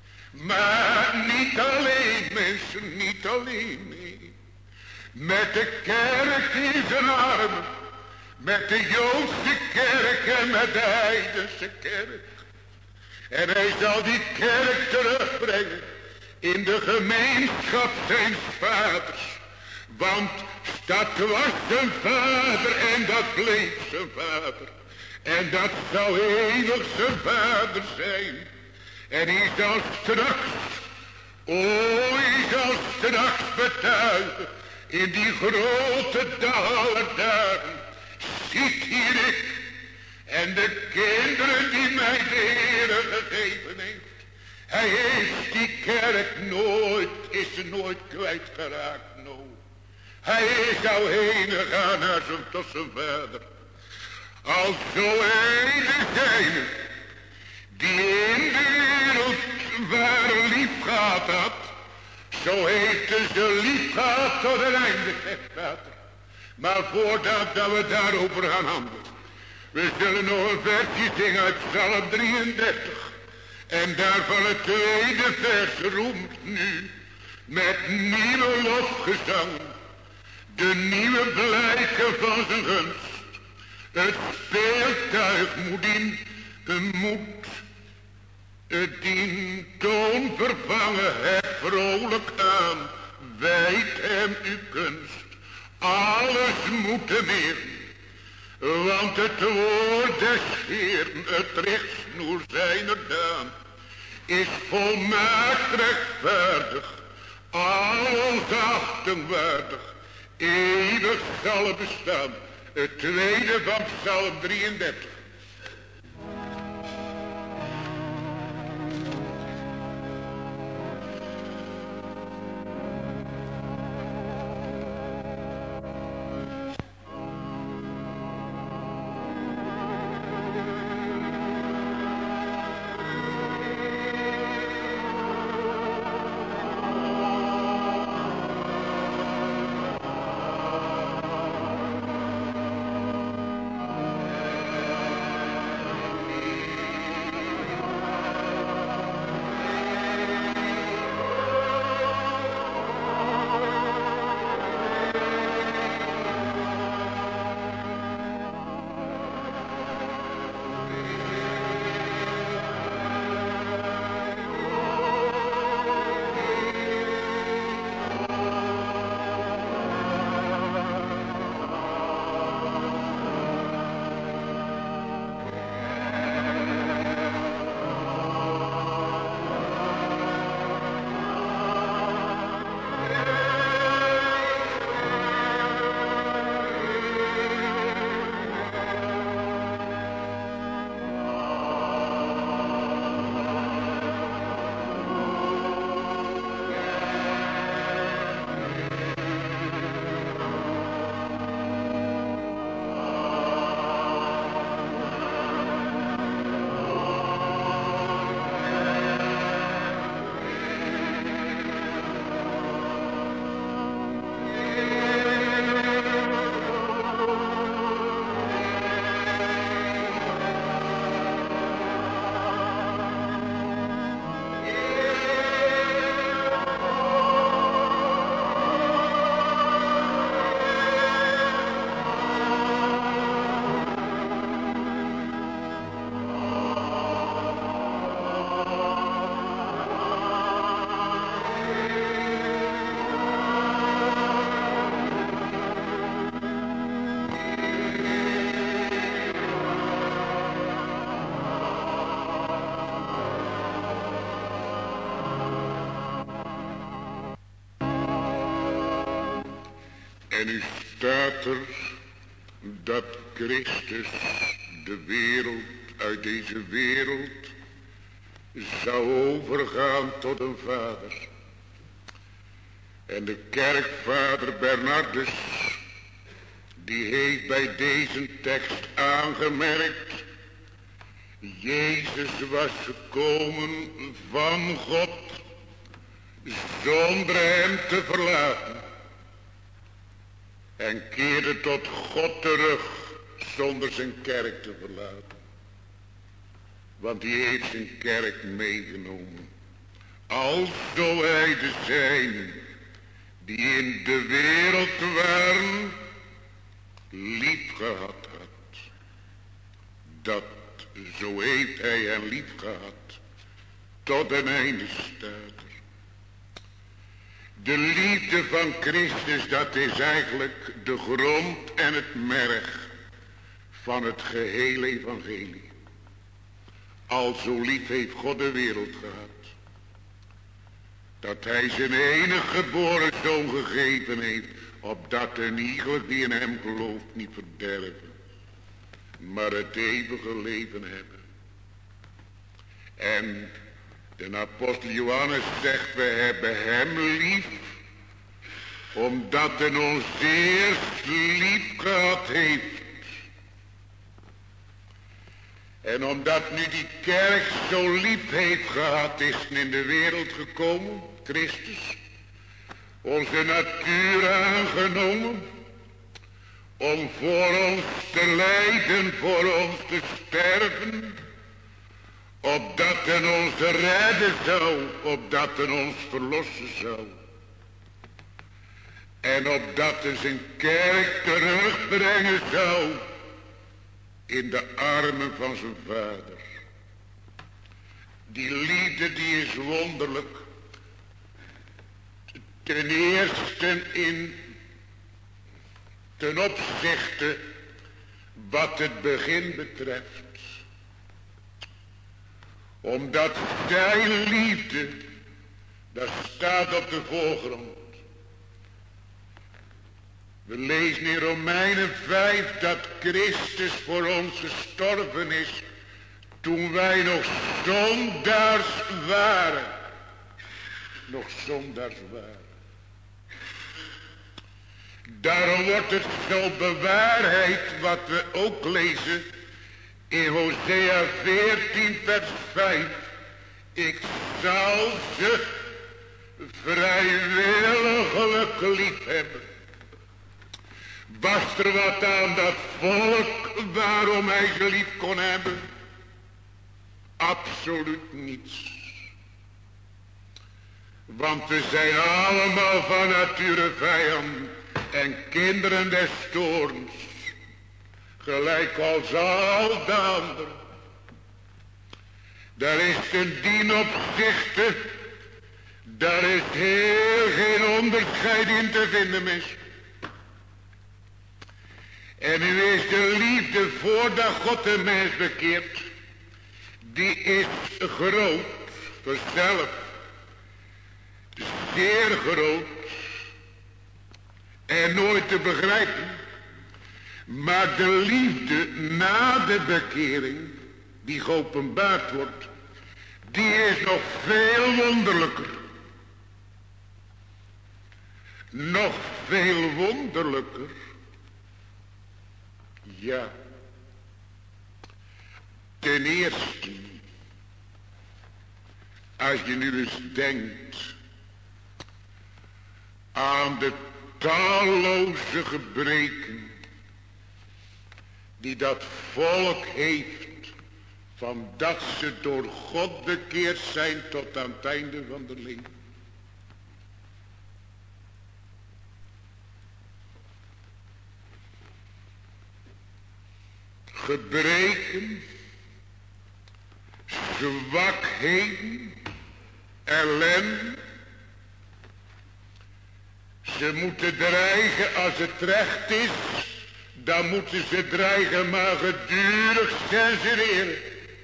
Maar niet alleen mensen, niet alleen nee. Met de kerk in zijn armen. Met de Joodse kerk en met de heidense kerk. En hij zal die kerk terugbrengen in de gemeenschap zijn vaders. Want dat was zijn vader en dat bleef zijn vader. En dat zou eeuwig zijn vader zijn. En hij zal straks, hij zal straks betuigen in die grote dag aller dagen. Ziet hier ik en de kinderen die mij de Heer gegeven heeft. Hij heeft die kerk nooit, is ze nooit kwijtgeraakt, no. Hij zou heen gaan naar tot zijn vader. Als zo ene zijn die in de wereld waar lief gehad had, zo heeft ze lief gehad tot het einde, zegt Vader. Maar voordat we daarover gaan handelen, we zullen nog een versje zingen uit Psalm 33. En daarvan het 2e vers roemt nu met nieuwe lofgezang de nieuwe blijken van zijn gunst. Het speeltuig moet Dien toon vervangen het vrolijk aan, wijd hem uw kunst, alles moet meer. Want het woord des Heeren, het rechtsnoer zijner daan, is volmaakt rechtvaardig, al onze achting waardig, eeuwig zal bestaan. Het tweede van Psalm 33. En nu staat er dat Christus de wereld uit deze wereld zou overgaan tot een vader. En de kerkvader Bernardus, die heeft bij deze tekst aangemerkt: Jezus was gekomen van God zonder hem te verlaten. En keerde tot God terug zonder zijn kerk te verlaten. Want die heeft zijn kerk meegenomen. Als zou hij de zijn die in de wereld waren lief gehad had. Dat zo heeft hij hen lief gehad. Tot een einde staat er. De liefde van Christus, dat is eigenlijk de grond en het merg van het gehele evangelie. Al zo lief heeft God de wereld gehad, dat hij zijn enige geboren zoon gegeven heeft, opdat een iegelijk die in hem gelooft niet verderven, maar het eeuwige leven hebben. En de apostel Johannes zegt: we hebben hem lief, omdat hij ons eerst lief gehad heeft. En omdat nu die kerk zo lief heeft gehad, is hij in de wereld gekomen, Christus, onze natuur aangenomen, om voor ons te lijden, voor ons te sterven, opdat hij ons redden zou, opdat hij ons verlossen zou. En opdat hij zijn kerk terugbrengen zou in de armen van zijn vader. Die liefde die is wonderlijk. Ten eerste ten opzichte wat het begin betreft. Omdat zijn liefde, dat staat op de voorgrond. We lezen in Romeinen 5 dat Christus voor ons gestorven is toen wij nog zondaars waren. Nog zondaars waren. Daarom wordt het zo bewaarheid wat we ook lezen in Hosea 14 vers 5. Ik zal ze vrijwilligelijk lief hebben. Was er wat aan dat volk waarom hij ze lief kon hebben? Absoluut niets. Want we zijn allemaal van nature vijanden en kinderen des toorns. Gelijk als al de anderen. Daar is ten dien opzichte, daar is heel geen onderscheid in te vinden, mensen. En nu is de liefde voordat God de mens bekeert, die is groot, vanzelf, zeer groot en nooit te begrijpen. Maar de liefde na de bekering, die geopenbaard wordt, die is nog veel wonderlijker. Nog veel wonderlijker. Ja. Ten eerste, als je nu eens denkt aan de talloze gebreken die dat volk heeft, van dat ze door God bekeerd zijn tot aan het einde van de leven. Gebreken, zwakheden, ellende. Ze moeten dreigen als het recht is, dan moeten ze dreigen maar gedurig censureren.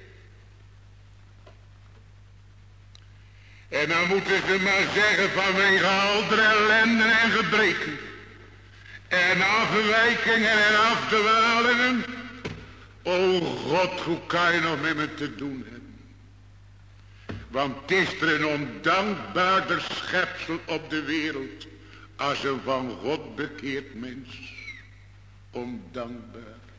En dan moeten ze maar zeggen vanwege al de ellende en gebreken en afwijkingen en afdwalingen. O God, hoe kan je nog met me te doen hebben? Want is er een ondankbaarder schepsel op de wereld als een van God bekeerd mens? Ondankbaar.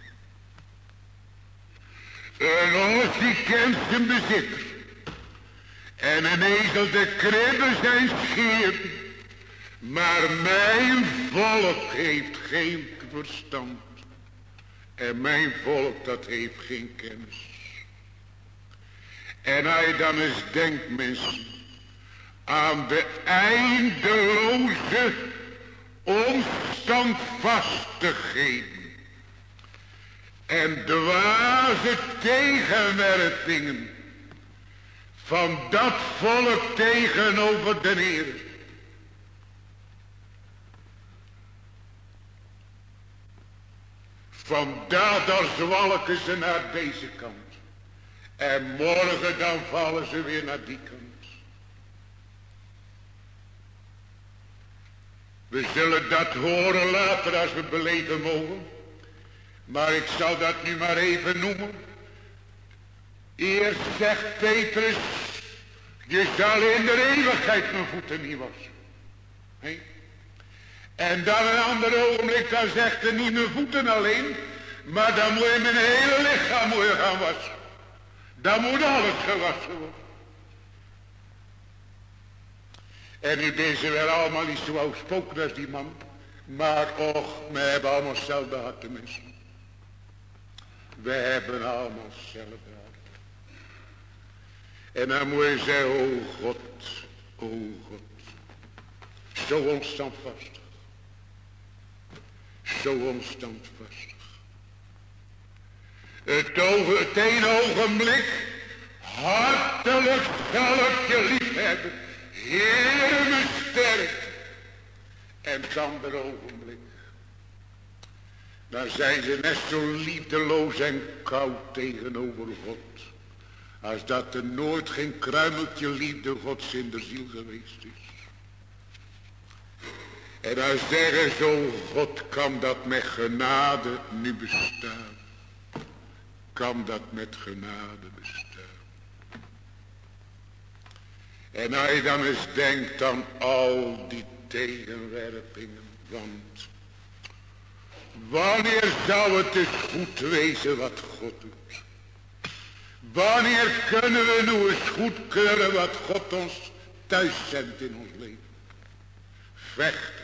Een os die kent zijn bezitter. En een ezel de kribben zijn schier. Maar mijn volk heeft geen verstand. En mijn volk dat heeft geen kennis. En als je dan eens denkt, mensen, aan de eindeloze onstandvastigheden en dwaze tegenwerpingen van dat volk tegenover de Heer. Vandaar dan zwalken ze naar deze kant. En morgen dan vallen ze weer naar die kant. We zullen dat horen later als we beleven mogen. Maar ik zal dat nu maar even noemen. Eerst zegt Petrus, je zal in de eeuwigheid mijn voeten niet wassen. He? En dan een ander ogenblik, dan zegt hij niet mijn voeten alleen, maar dan moet je mijn hele lichaam moet je gaan wassen. Dan moet alles gewassen worden. En nu zijn ze wel allemaal niet zo oudspoken als die man. Maar och, we hebben allemaal hetzelfde hart, de mensen. We hebben allemaal hetzelfde hart. En dan moet je zeggen, o God, zo onstandvastig. Zo onstandvastig. Het ene ogenblik Hartelijk zal ik je lief hebben. Heere mijn sterkte. En het andere ogenblik. Dan zijn ze net zo liefdeloos en koud tegenover God. Als dat er nooit geen kruimeltje liefde Gods in de ziel geweest is. En dan zeggen ze, o God, kan dat met genade nu bestaan? Kan dat met genade bestaan? En als je dan eens denkt aan al die tegenwerpingen, want wanneer zou het dus goed wezen wat God doet? Wanneer kunnen we nu eens goedkeuren wat God ons thuis zendt in ons leven? Vechten,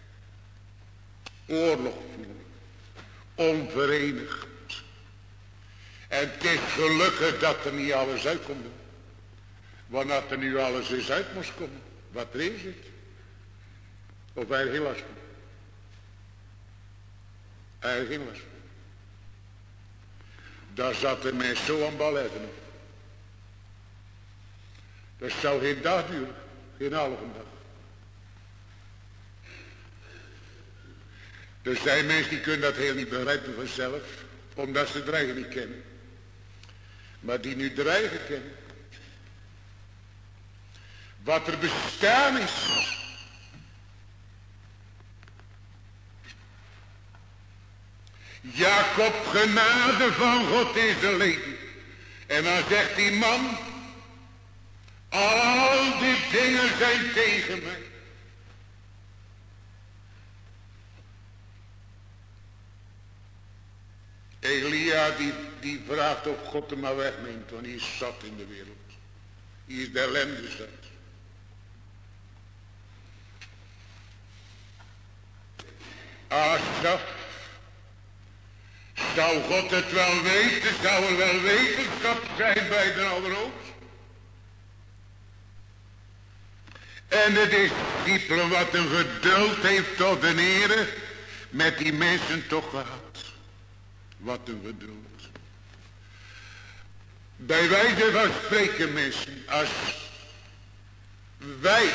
oorlog voeren, onverenigd. En het is gelukkig dat er niet alles uitkomt. Want als er nu alles eens uit moest komen, wat is het? Of hij er heel last van? Hij er geen last van. Daar zat de mens zo aan balletten op. Dat zou geen dag duren, geen halve dag. Er zijn mensen die kunnen dat heel niet begrijpen vanzelf, omdat ze dreigen niet kennen. Maar die nu dreigen kennen. Wat er bestaan is. Jacob, genade van God is een leven. En dan zegt die man, al die dingen zijn tegen mij. Elia die vraagt of God hem maar wegneemt, want hij is zat in de wereld. Hij is de ellende zat. Asaf, zou God het wel weten, zou er wel wetenschap zijn bij de Allerhoogste? En het is dieper wat een geduld heeft tot de Heere met die mensen toch gehad. Wat een geduld. Bij wijze van spreken mensen, als wij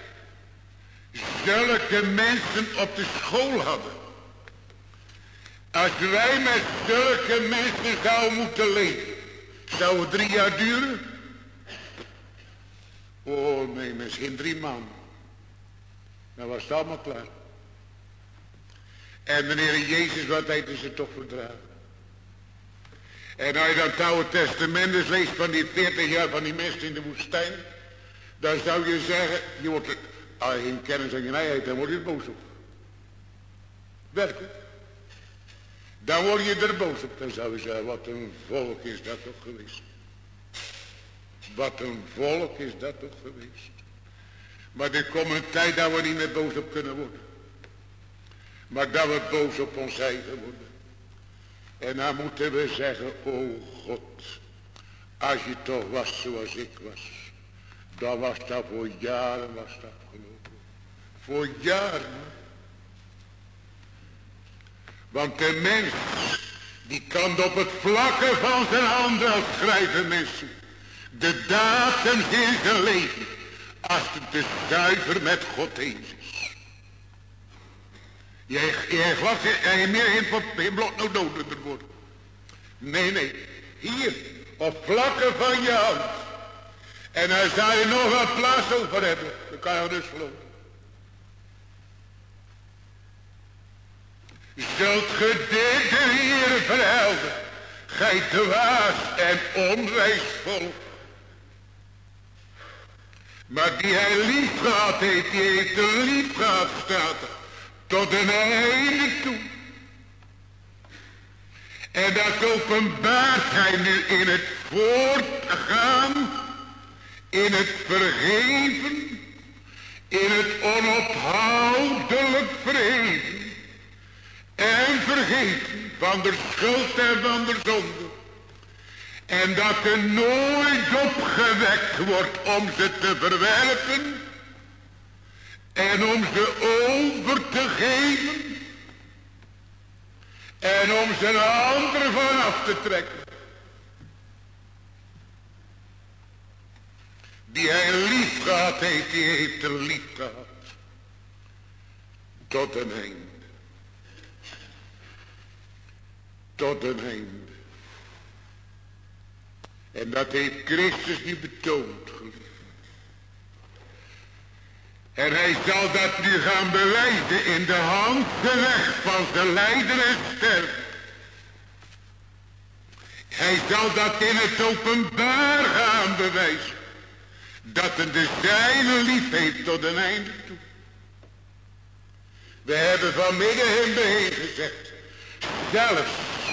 zulke mensen op de school hadden. Als wij met zulke mensen zouden moeten leven. Zou het 3 jaar duren? Oh nee, misschien 3 maanden. Dan was het allemaal klaar. En de Heer Jezus, wat heeft ze toch verdragen? En als je dan het Oude Testament eens leest van die 40 jaar van die mensen in de woestijn. Dan zou je zeggen, je wordt het, als je geen kennis en geen eiheid, dan word je er boos op. Werkelijk. Dan word je er boos op. Dan zou je zeggen, wat een volk is dat toch geweest. Wat een volk is dat toch geweest. Maar er komt een tijd dat we niet meer boos op kunnen worden. Maar dat we boos op ons eigen worden. En dan moeten we zeggen, o God, als je toch was zoals ik was. Dan was dat voor jaren was dat afgelopen. Voor jaren. Want de mens, die kan op het vlakke van zijn handen als schrijven mensen. De datums in zijn leven. Als het te zuiver met God eens is. Jij glas je meer in blok nou dood worden. Nee. Hier, op vlakken van je hand. En dan zou je nog wat plaats over hebben. Dan kan je dus geloven. Zult ge dit de Heere verhelden. Gij dwaas en onwijs volk. Maar die hij lief gehad heeft, die heeft hem lief gehad, staat er. Tot een einde toe. En dat openbaart hij nu in het voortgaan, in het vergeven, in het onophoudelijk verheven en vergeven van de schuld en van de zonde. En dat er nooit opgewekt wordt om ze te verwerpen en om ze over te geven. En om ze een ander van af te trekken. die hij lief gehad heeft, die heeft hem lief gehad. Tot een einde. Tot een einde. En dat heeft Christus nu betoond, geliefd. En hij zal dat nu gaan bewijzen in de handse weg van zijn lijden en sterven. Hij zal dat in het openbaar gaan bewijzen. Dat hij de zijne lief heeft tot een einde toe. We hebben vanmiddag in bijeen gezegd. Zelfs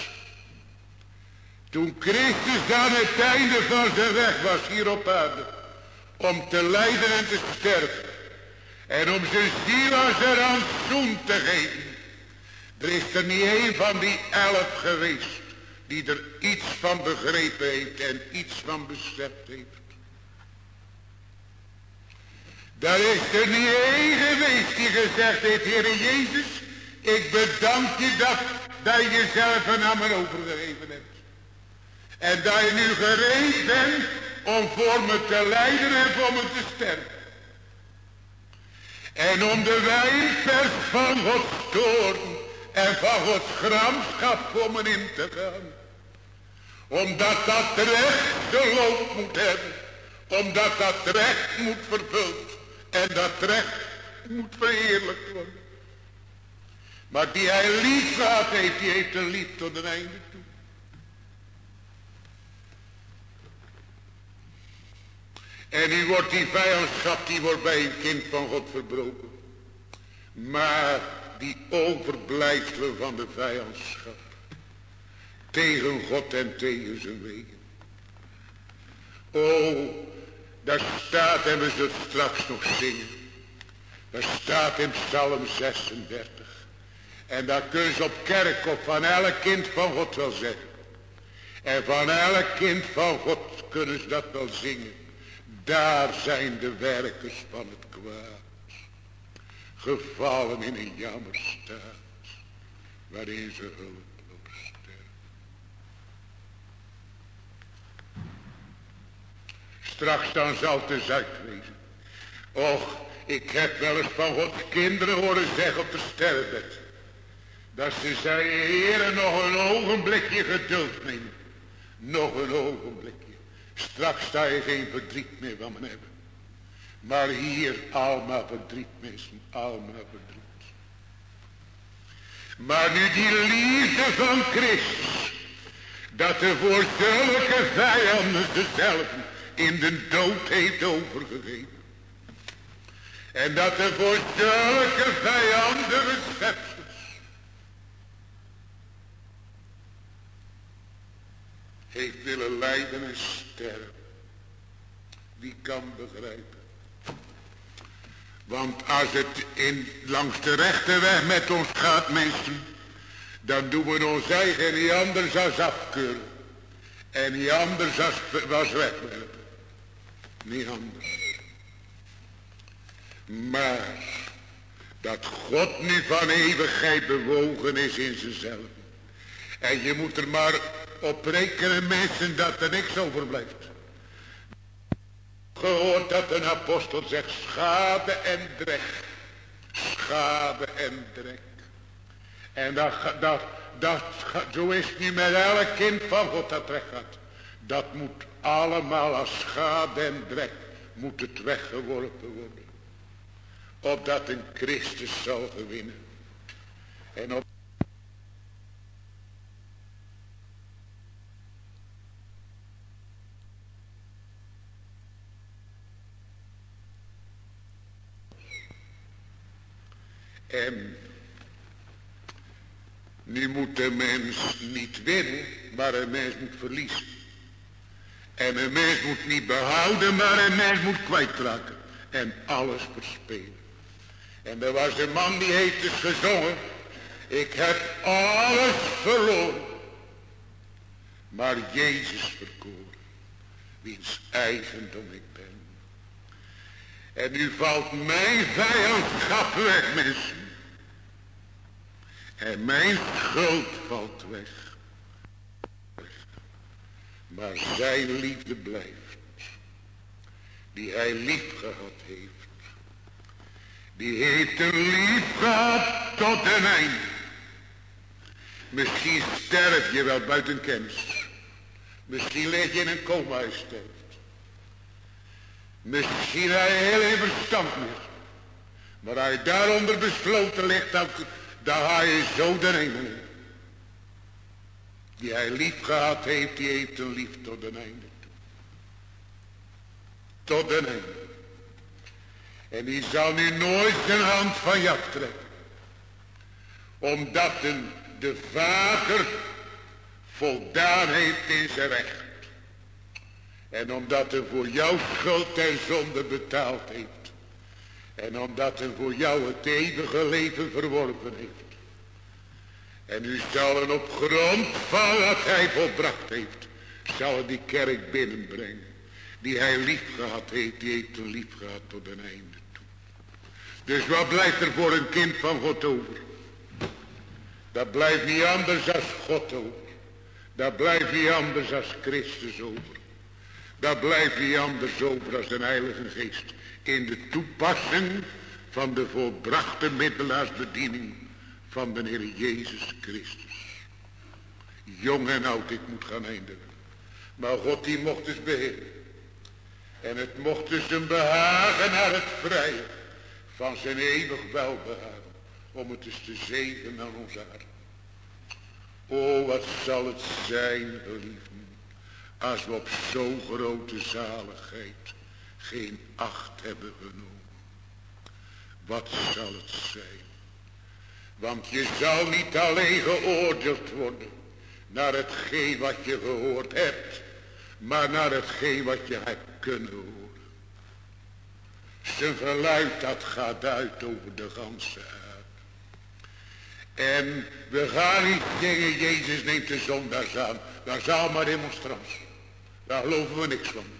toen Christus aan het einde van zijn weg was hier op aarde. Om te lijden en te sterven. En om zijn ziel als een rantsoen te geven. Er is er niet één van die 11 geweest. Die er iets van begrepen heeft en iets van beseft heeft. Daar is er niet één geweest die gezegd heeft, Heere Jezus, ik bedank je dat je jezelf aan me overgegeven hebt. En dat je nu gereed bent om voor me te lijden en voor me te sterven. En om de wijnpers van Gods toorn en van Gods gramschap voor me in te gaan. Omdat dat recht de loop moet hebben. Omdat dat recht moet vervuld. En dat recht moet verheerlijkt worden. Maar die hij lief gehad heeft, die heeft een lief tot een einde toe. En nu wordt die vijandschap, die wordt bij een kind van God verbroken. Maar die overblijfselen van de vijandschap. Tegen God en tegen zijn wegen. Oh, daar staat, en we zullen straks nog zingen. Daar staat in Psalm 36. En daar kun je op kerkhof van elk kind van God wel zeggen. En van elk kind van God kunnen ze dat wel zingen. Daar zijn de werkers van het kwaad. Gevallen in een jammerstaat. Waarin ze hulpeloos sterven. Straks dan zal het dus uitwezen. Och, ik heb wel eens van Gods kinderen horen zeggen op de sterrenbed. Dat ze zeiden, Heere, nog een ogenblikje geduld nemen. Nog een ogenblikje. Straks sta je geen verdriet meer van me hebben. Maar hier allemaal verdriet, mensen. Allemaal verdriet. Maar nu die liefde van Christus. Dat er voor zulke vijanden dezelfde in de dood heeft overgegeven. En dat er voor zulke vijandige schepsels heeft willen lijden en sterven. Wie kan begrijpen? Want als het langs de rechte weg met ons gaat, mensen, dan doen we ons eigen niet anders als afkeuren. En niet anders als wegwerpen. Niet anders. Maar dat God nu van eeuwigheid bewogen is in zichzelf. En je moet er maar op rekenen, mensen, dat er niks overblijft. Gehoord dat een apostel zegt, schade en drek. Schade en drek. En zo is het nu met elk kind van God dat recht gaat. Dat moet allemaal als schade en drek, moet het weggeworpen worden. Opdat een Christus zal gewinnen. En op en nu moet de mens niet winnen, maar een mens moet verliezen. En een mens moet niet behouden, maar een mens moet kwijtraken. En alles verspelen. En er was een man die heeft dus gezongen. Ik heb alles verloren. Maar Jezus verkoren. Wiens eigendom ik ben. En nu valt mijn vijandschap weg, mensen. En mijn schuld valt weg. Maar zijn liefde blijft. die hij lief gehad heeft. Die heeft hem lief gehad tot een einde. Misschien sterf je wel buiten kennis. Misschien lig je in een coma en sterft. Misschien heb je heel even verstand meer. Maar als je daaronder besloten ligt, dan ga je zo de hemel in. Die hij lief gehad heeft, die heeft hem lief tot een einde toe. Tot een einde. En die zal nu nooit zijn hand van je aftrekken. Omdat de Vader voldaan heeft in zijn recht. En omdat hij voor jouw schuld en zonde betaald heeft. En omdat hij voor jou het eeuwige leven verworven heeft. En u zal op grond van wat hij volbracht heeft, zal hij die kerk binnenbrengen. Die hij lief gehad heeft, die heeft hem lief gehad tot een einde toe. Dus wat blijft er voor een kind van God over? Dat blijft niet anders als God over. Dat blijft niet anders als Christus over. Dat blijft niet anders over als een Heilige Geest. In de toepassing van de volbrachte middelaarsbediening van de Heer Jezus Christus. Jong en oud, ik moet gaan eindigen. Maar God die mocht dus beheren. En het mocht dus hem behagen naar het vrije van zijn eeuwig welbehagen. Om het dus te zegenen aan ons hart. O, wat zal het zijn, geliefden, als we op zo'n grote zaligheid geen acht hebben genomen. Wat zal het zijn? Want je zal niet alleen geoordeeld worden naar hetgeen wat je gehoord hebt, maar naar hetgeen wat je hebt kunnen horen. Zijn geluid dat gaat uit over de ganse aarde. En we gaan niet zeggen, Jezus neemt de zondaars aan. Dat is allemaal demonstrantie. Daar geloven we niks van.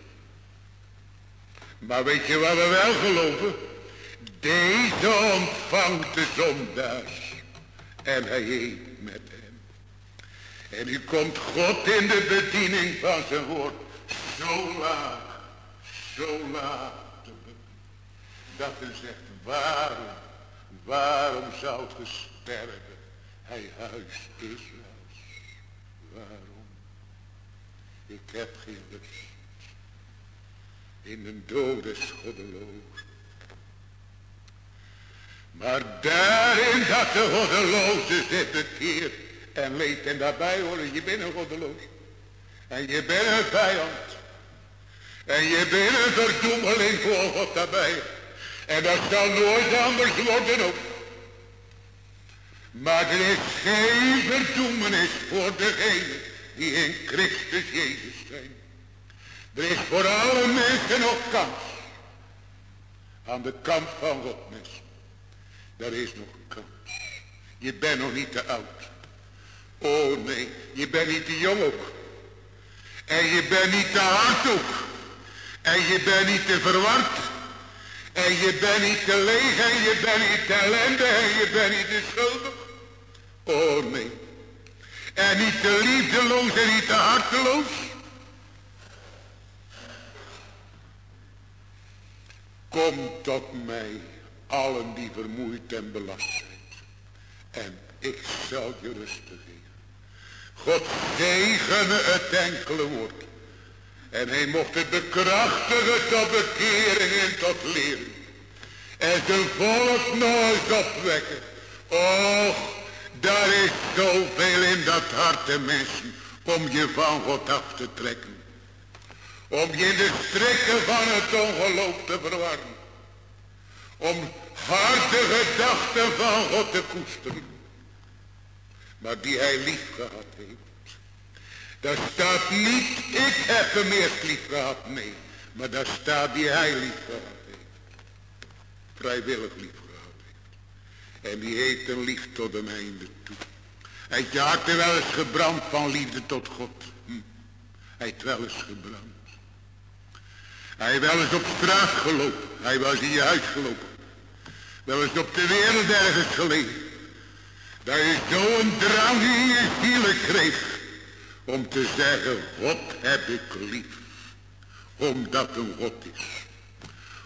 Maar weet je wat we wel geloven? Deze ontvangt de zondaars. En hij eet met hem. En nu komt God in de bediening van zijn woord. Zo laag te bukken. Dat hij zegt, waarom zou het sterven? Hij huis Israëls. Waarom? Ik heb geen lust in een dood is goddeloos. Maar daarin dat de goddeloze zich bekeert en leeft en daarbij horen, je bent een goddeloos. En je bent een vijand. En je bent een verdoemeling voor God daarbij. En dat zal nooit anders worden ook. Maar er is geen verdoemenis voor degenen die in Christus Jezus zijn. Er is voor alle mensen nog kans. Aan de kant van God, mensen. Er is nog kans. Je bent nog niet te oud. Oh nee, je bent niet te jong ook. En je bent niet te hard ook. En je bent niet te verward. En je bent niet te leeg. En je bent niet te ellende. En je bent niet te schuldig. Oh nee. En niet te liefdeloos en niet te harteloos. Kom tot mij, allen die vermoeid en belast zijn. En ik zal je rust geven. God zegene het enkele woord. En hij mocht het bekrachtigen tot bekering en tot lering. En zijn volk nog eens opwekken. Och, daar is zoveel in dat hart de mensen om je van God af te trekken. Om je in de strikken van het ongeloof te verwarren. Om harde gedachten van God te koesteren. Maar die hij lief gehad heeft. Daar staat niet, ik heb hem eerst lief gehad, nee. Maar daar staat die hij lief gehad heeft. Vrijwillig lief gehad heeft. En die heeft hem lief tot een einde toe. Hij heeft je hart er wel eens gebrand van liefde tot God. Hij heeft wel eens gebrand. Hij heeft wel eens op straat gelopen. Hij was in je huis gelopen. Wel eens op de wereld ergens gelegen. Dat je zo'n drang in je ziel kreeg. Om te zeggen, God heb ik lief. Omdat een God is.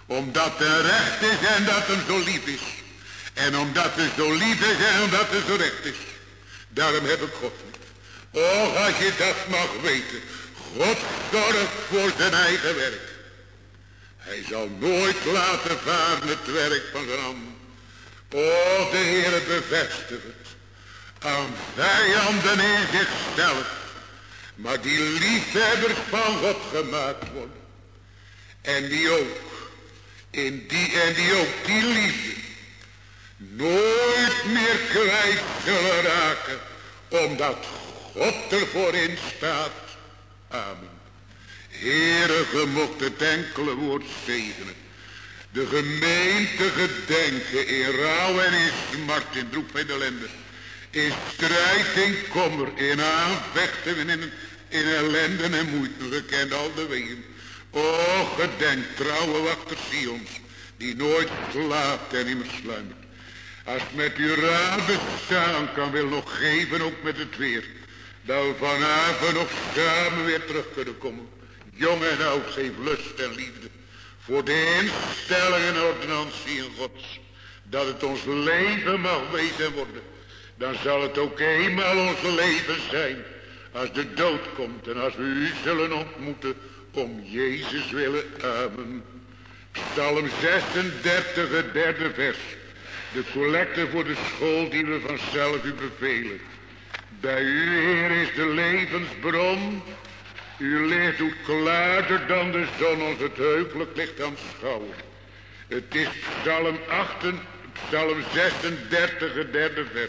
Omdat hij recht is en dat hem zo lief is. En omdat hij zo lief is en omdat hij zo recht is. Daarom heb ik God lief. Och, als je dat mag weten. God zorgt voor zijn eigen werk. Hij zal nooit laten varen het werk van zijn handen. O, de Heere bevestigt het. Aan vijanden in zichzelf. Maar die liefhebbers van God gemaakt worden. En die ook. Die ook die liefde. Nooit meer kwijt zullen raken. Omdat God ervoor in staat. Amen. Heere, ge mocht het enkele woord zegenen. De gemeente gedenken in rouw en in smart, in droef en ellende. In strijd, in kommer, in aanvechten en in ellende en moeite gekend al de wegen. O, gedenk trouwe wachter Sions, die nooit slaapt en immer sluimert. Als met uw raad bestaan kan wil nog geven, ook met het weer. Dat we vanavond nog samen weer terug kunnen komen. Jong en oud geeft lust en liefde. Voor de instelling en ordonnantie in Gods. Dat het ons leven mag wezen worden. Dan zal het ook eenmaal ons leven zijn. Als de dood komt en als we u zullen ontmoeten. Om Jezus willen. Amen. Psalm 36, het derde vers. De collecte voor de school die we vanzelf u bevelen. Bij u, Heer, is de levensbron. Uw licht doet klaarder dan de zon ons het heugelijk licht aanschouwen. Het is Psalm 36, het derde vers.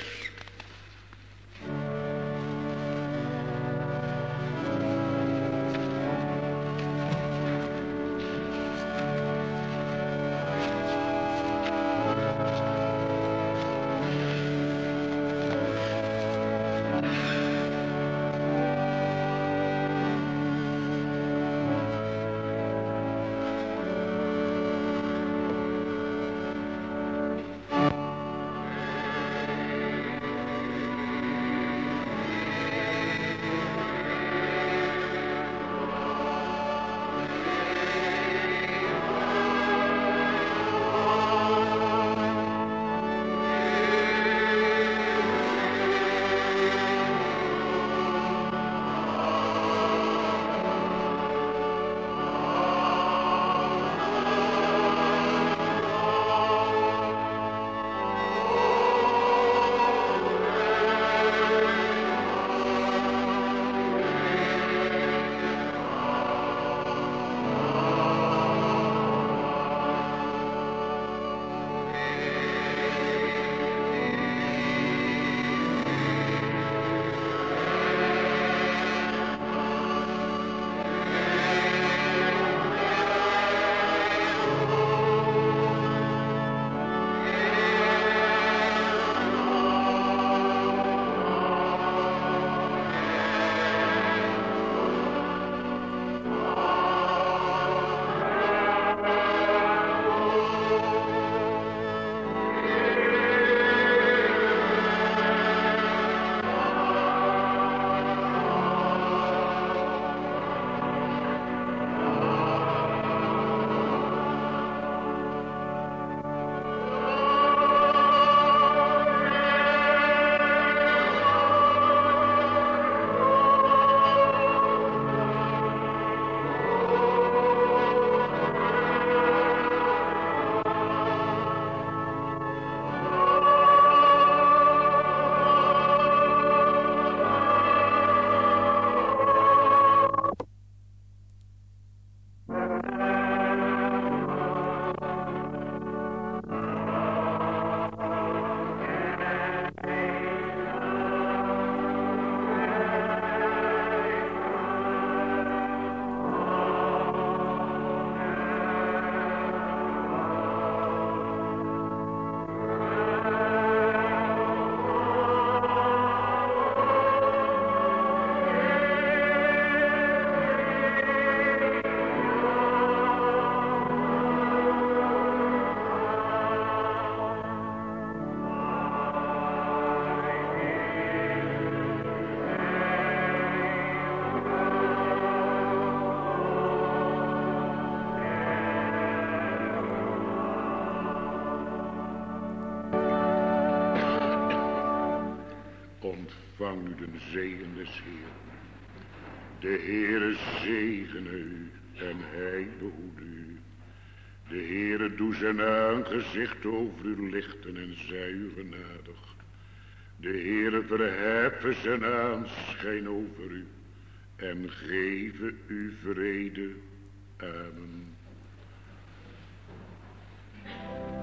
ontvang nu de zegen des Heeren. De Heere zegene u en hij behoede u. De Heere doe zijn aangezicht over u lichten en zij u genadig. De Heere verheffen zijn aanschijn over u en geven u vrede. Amen.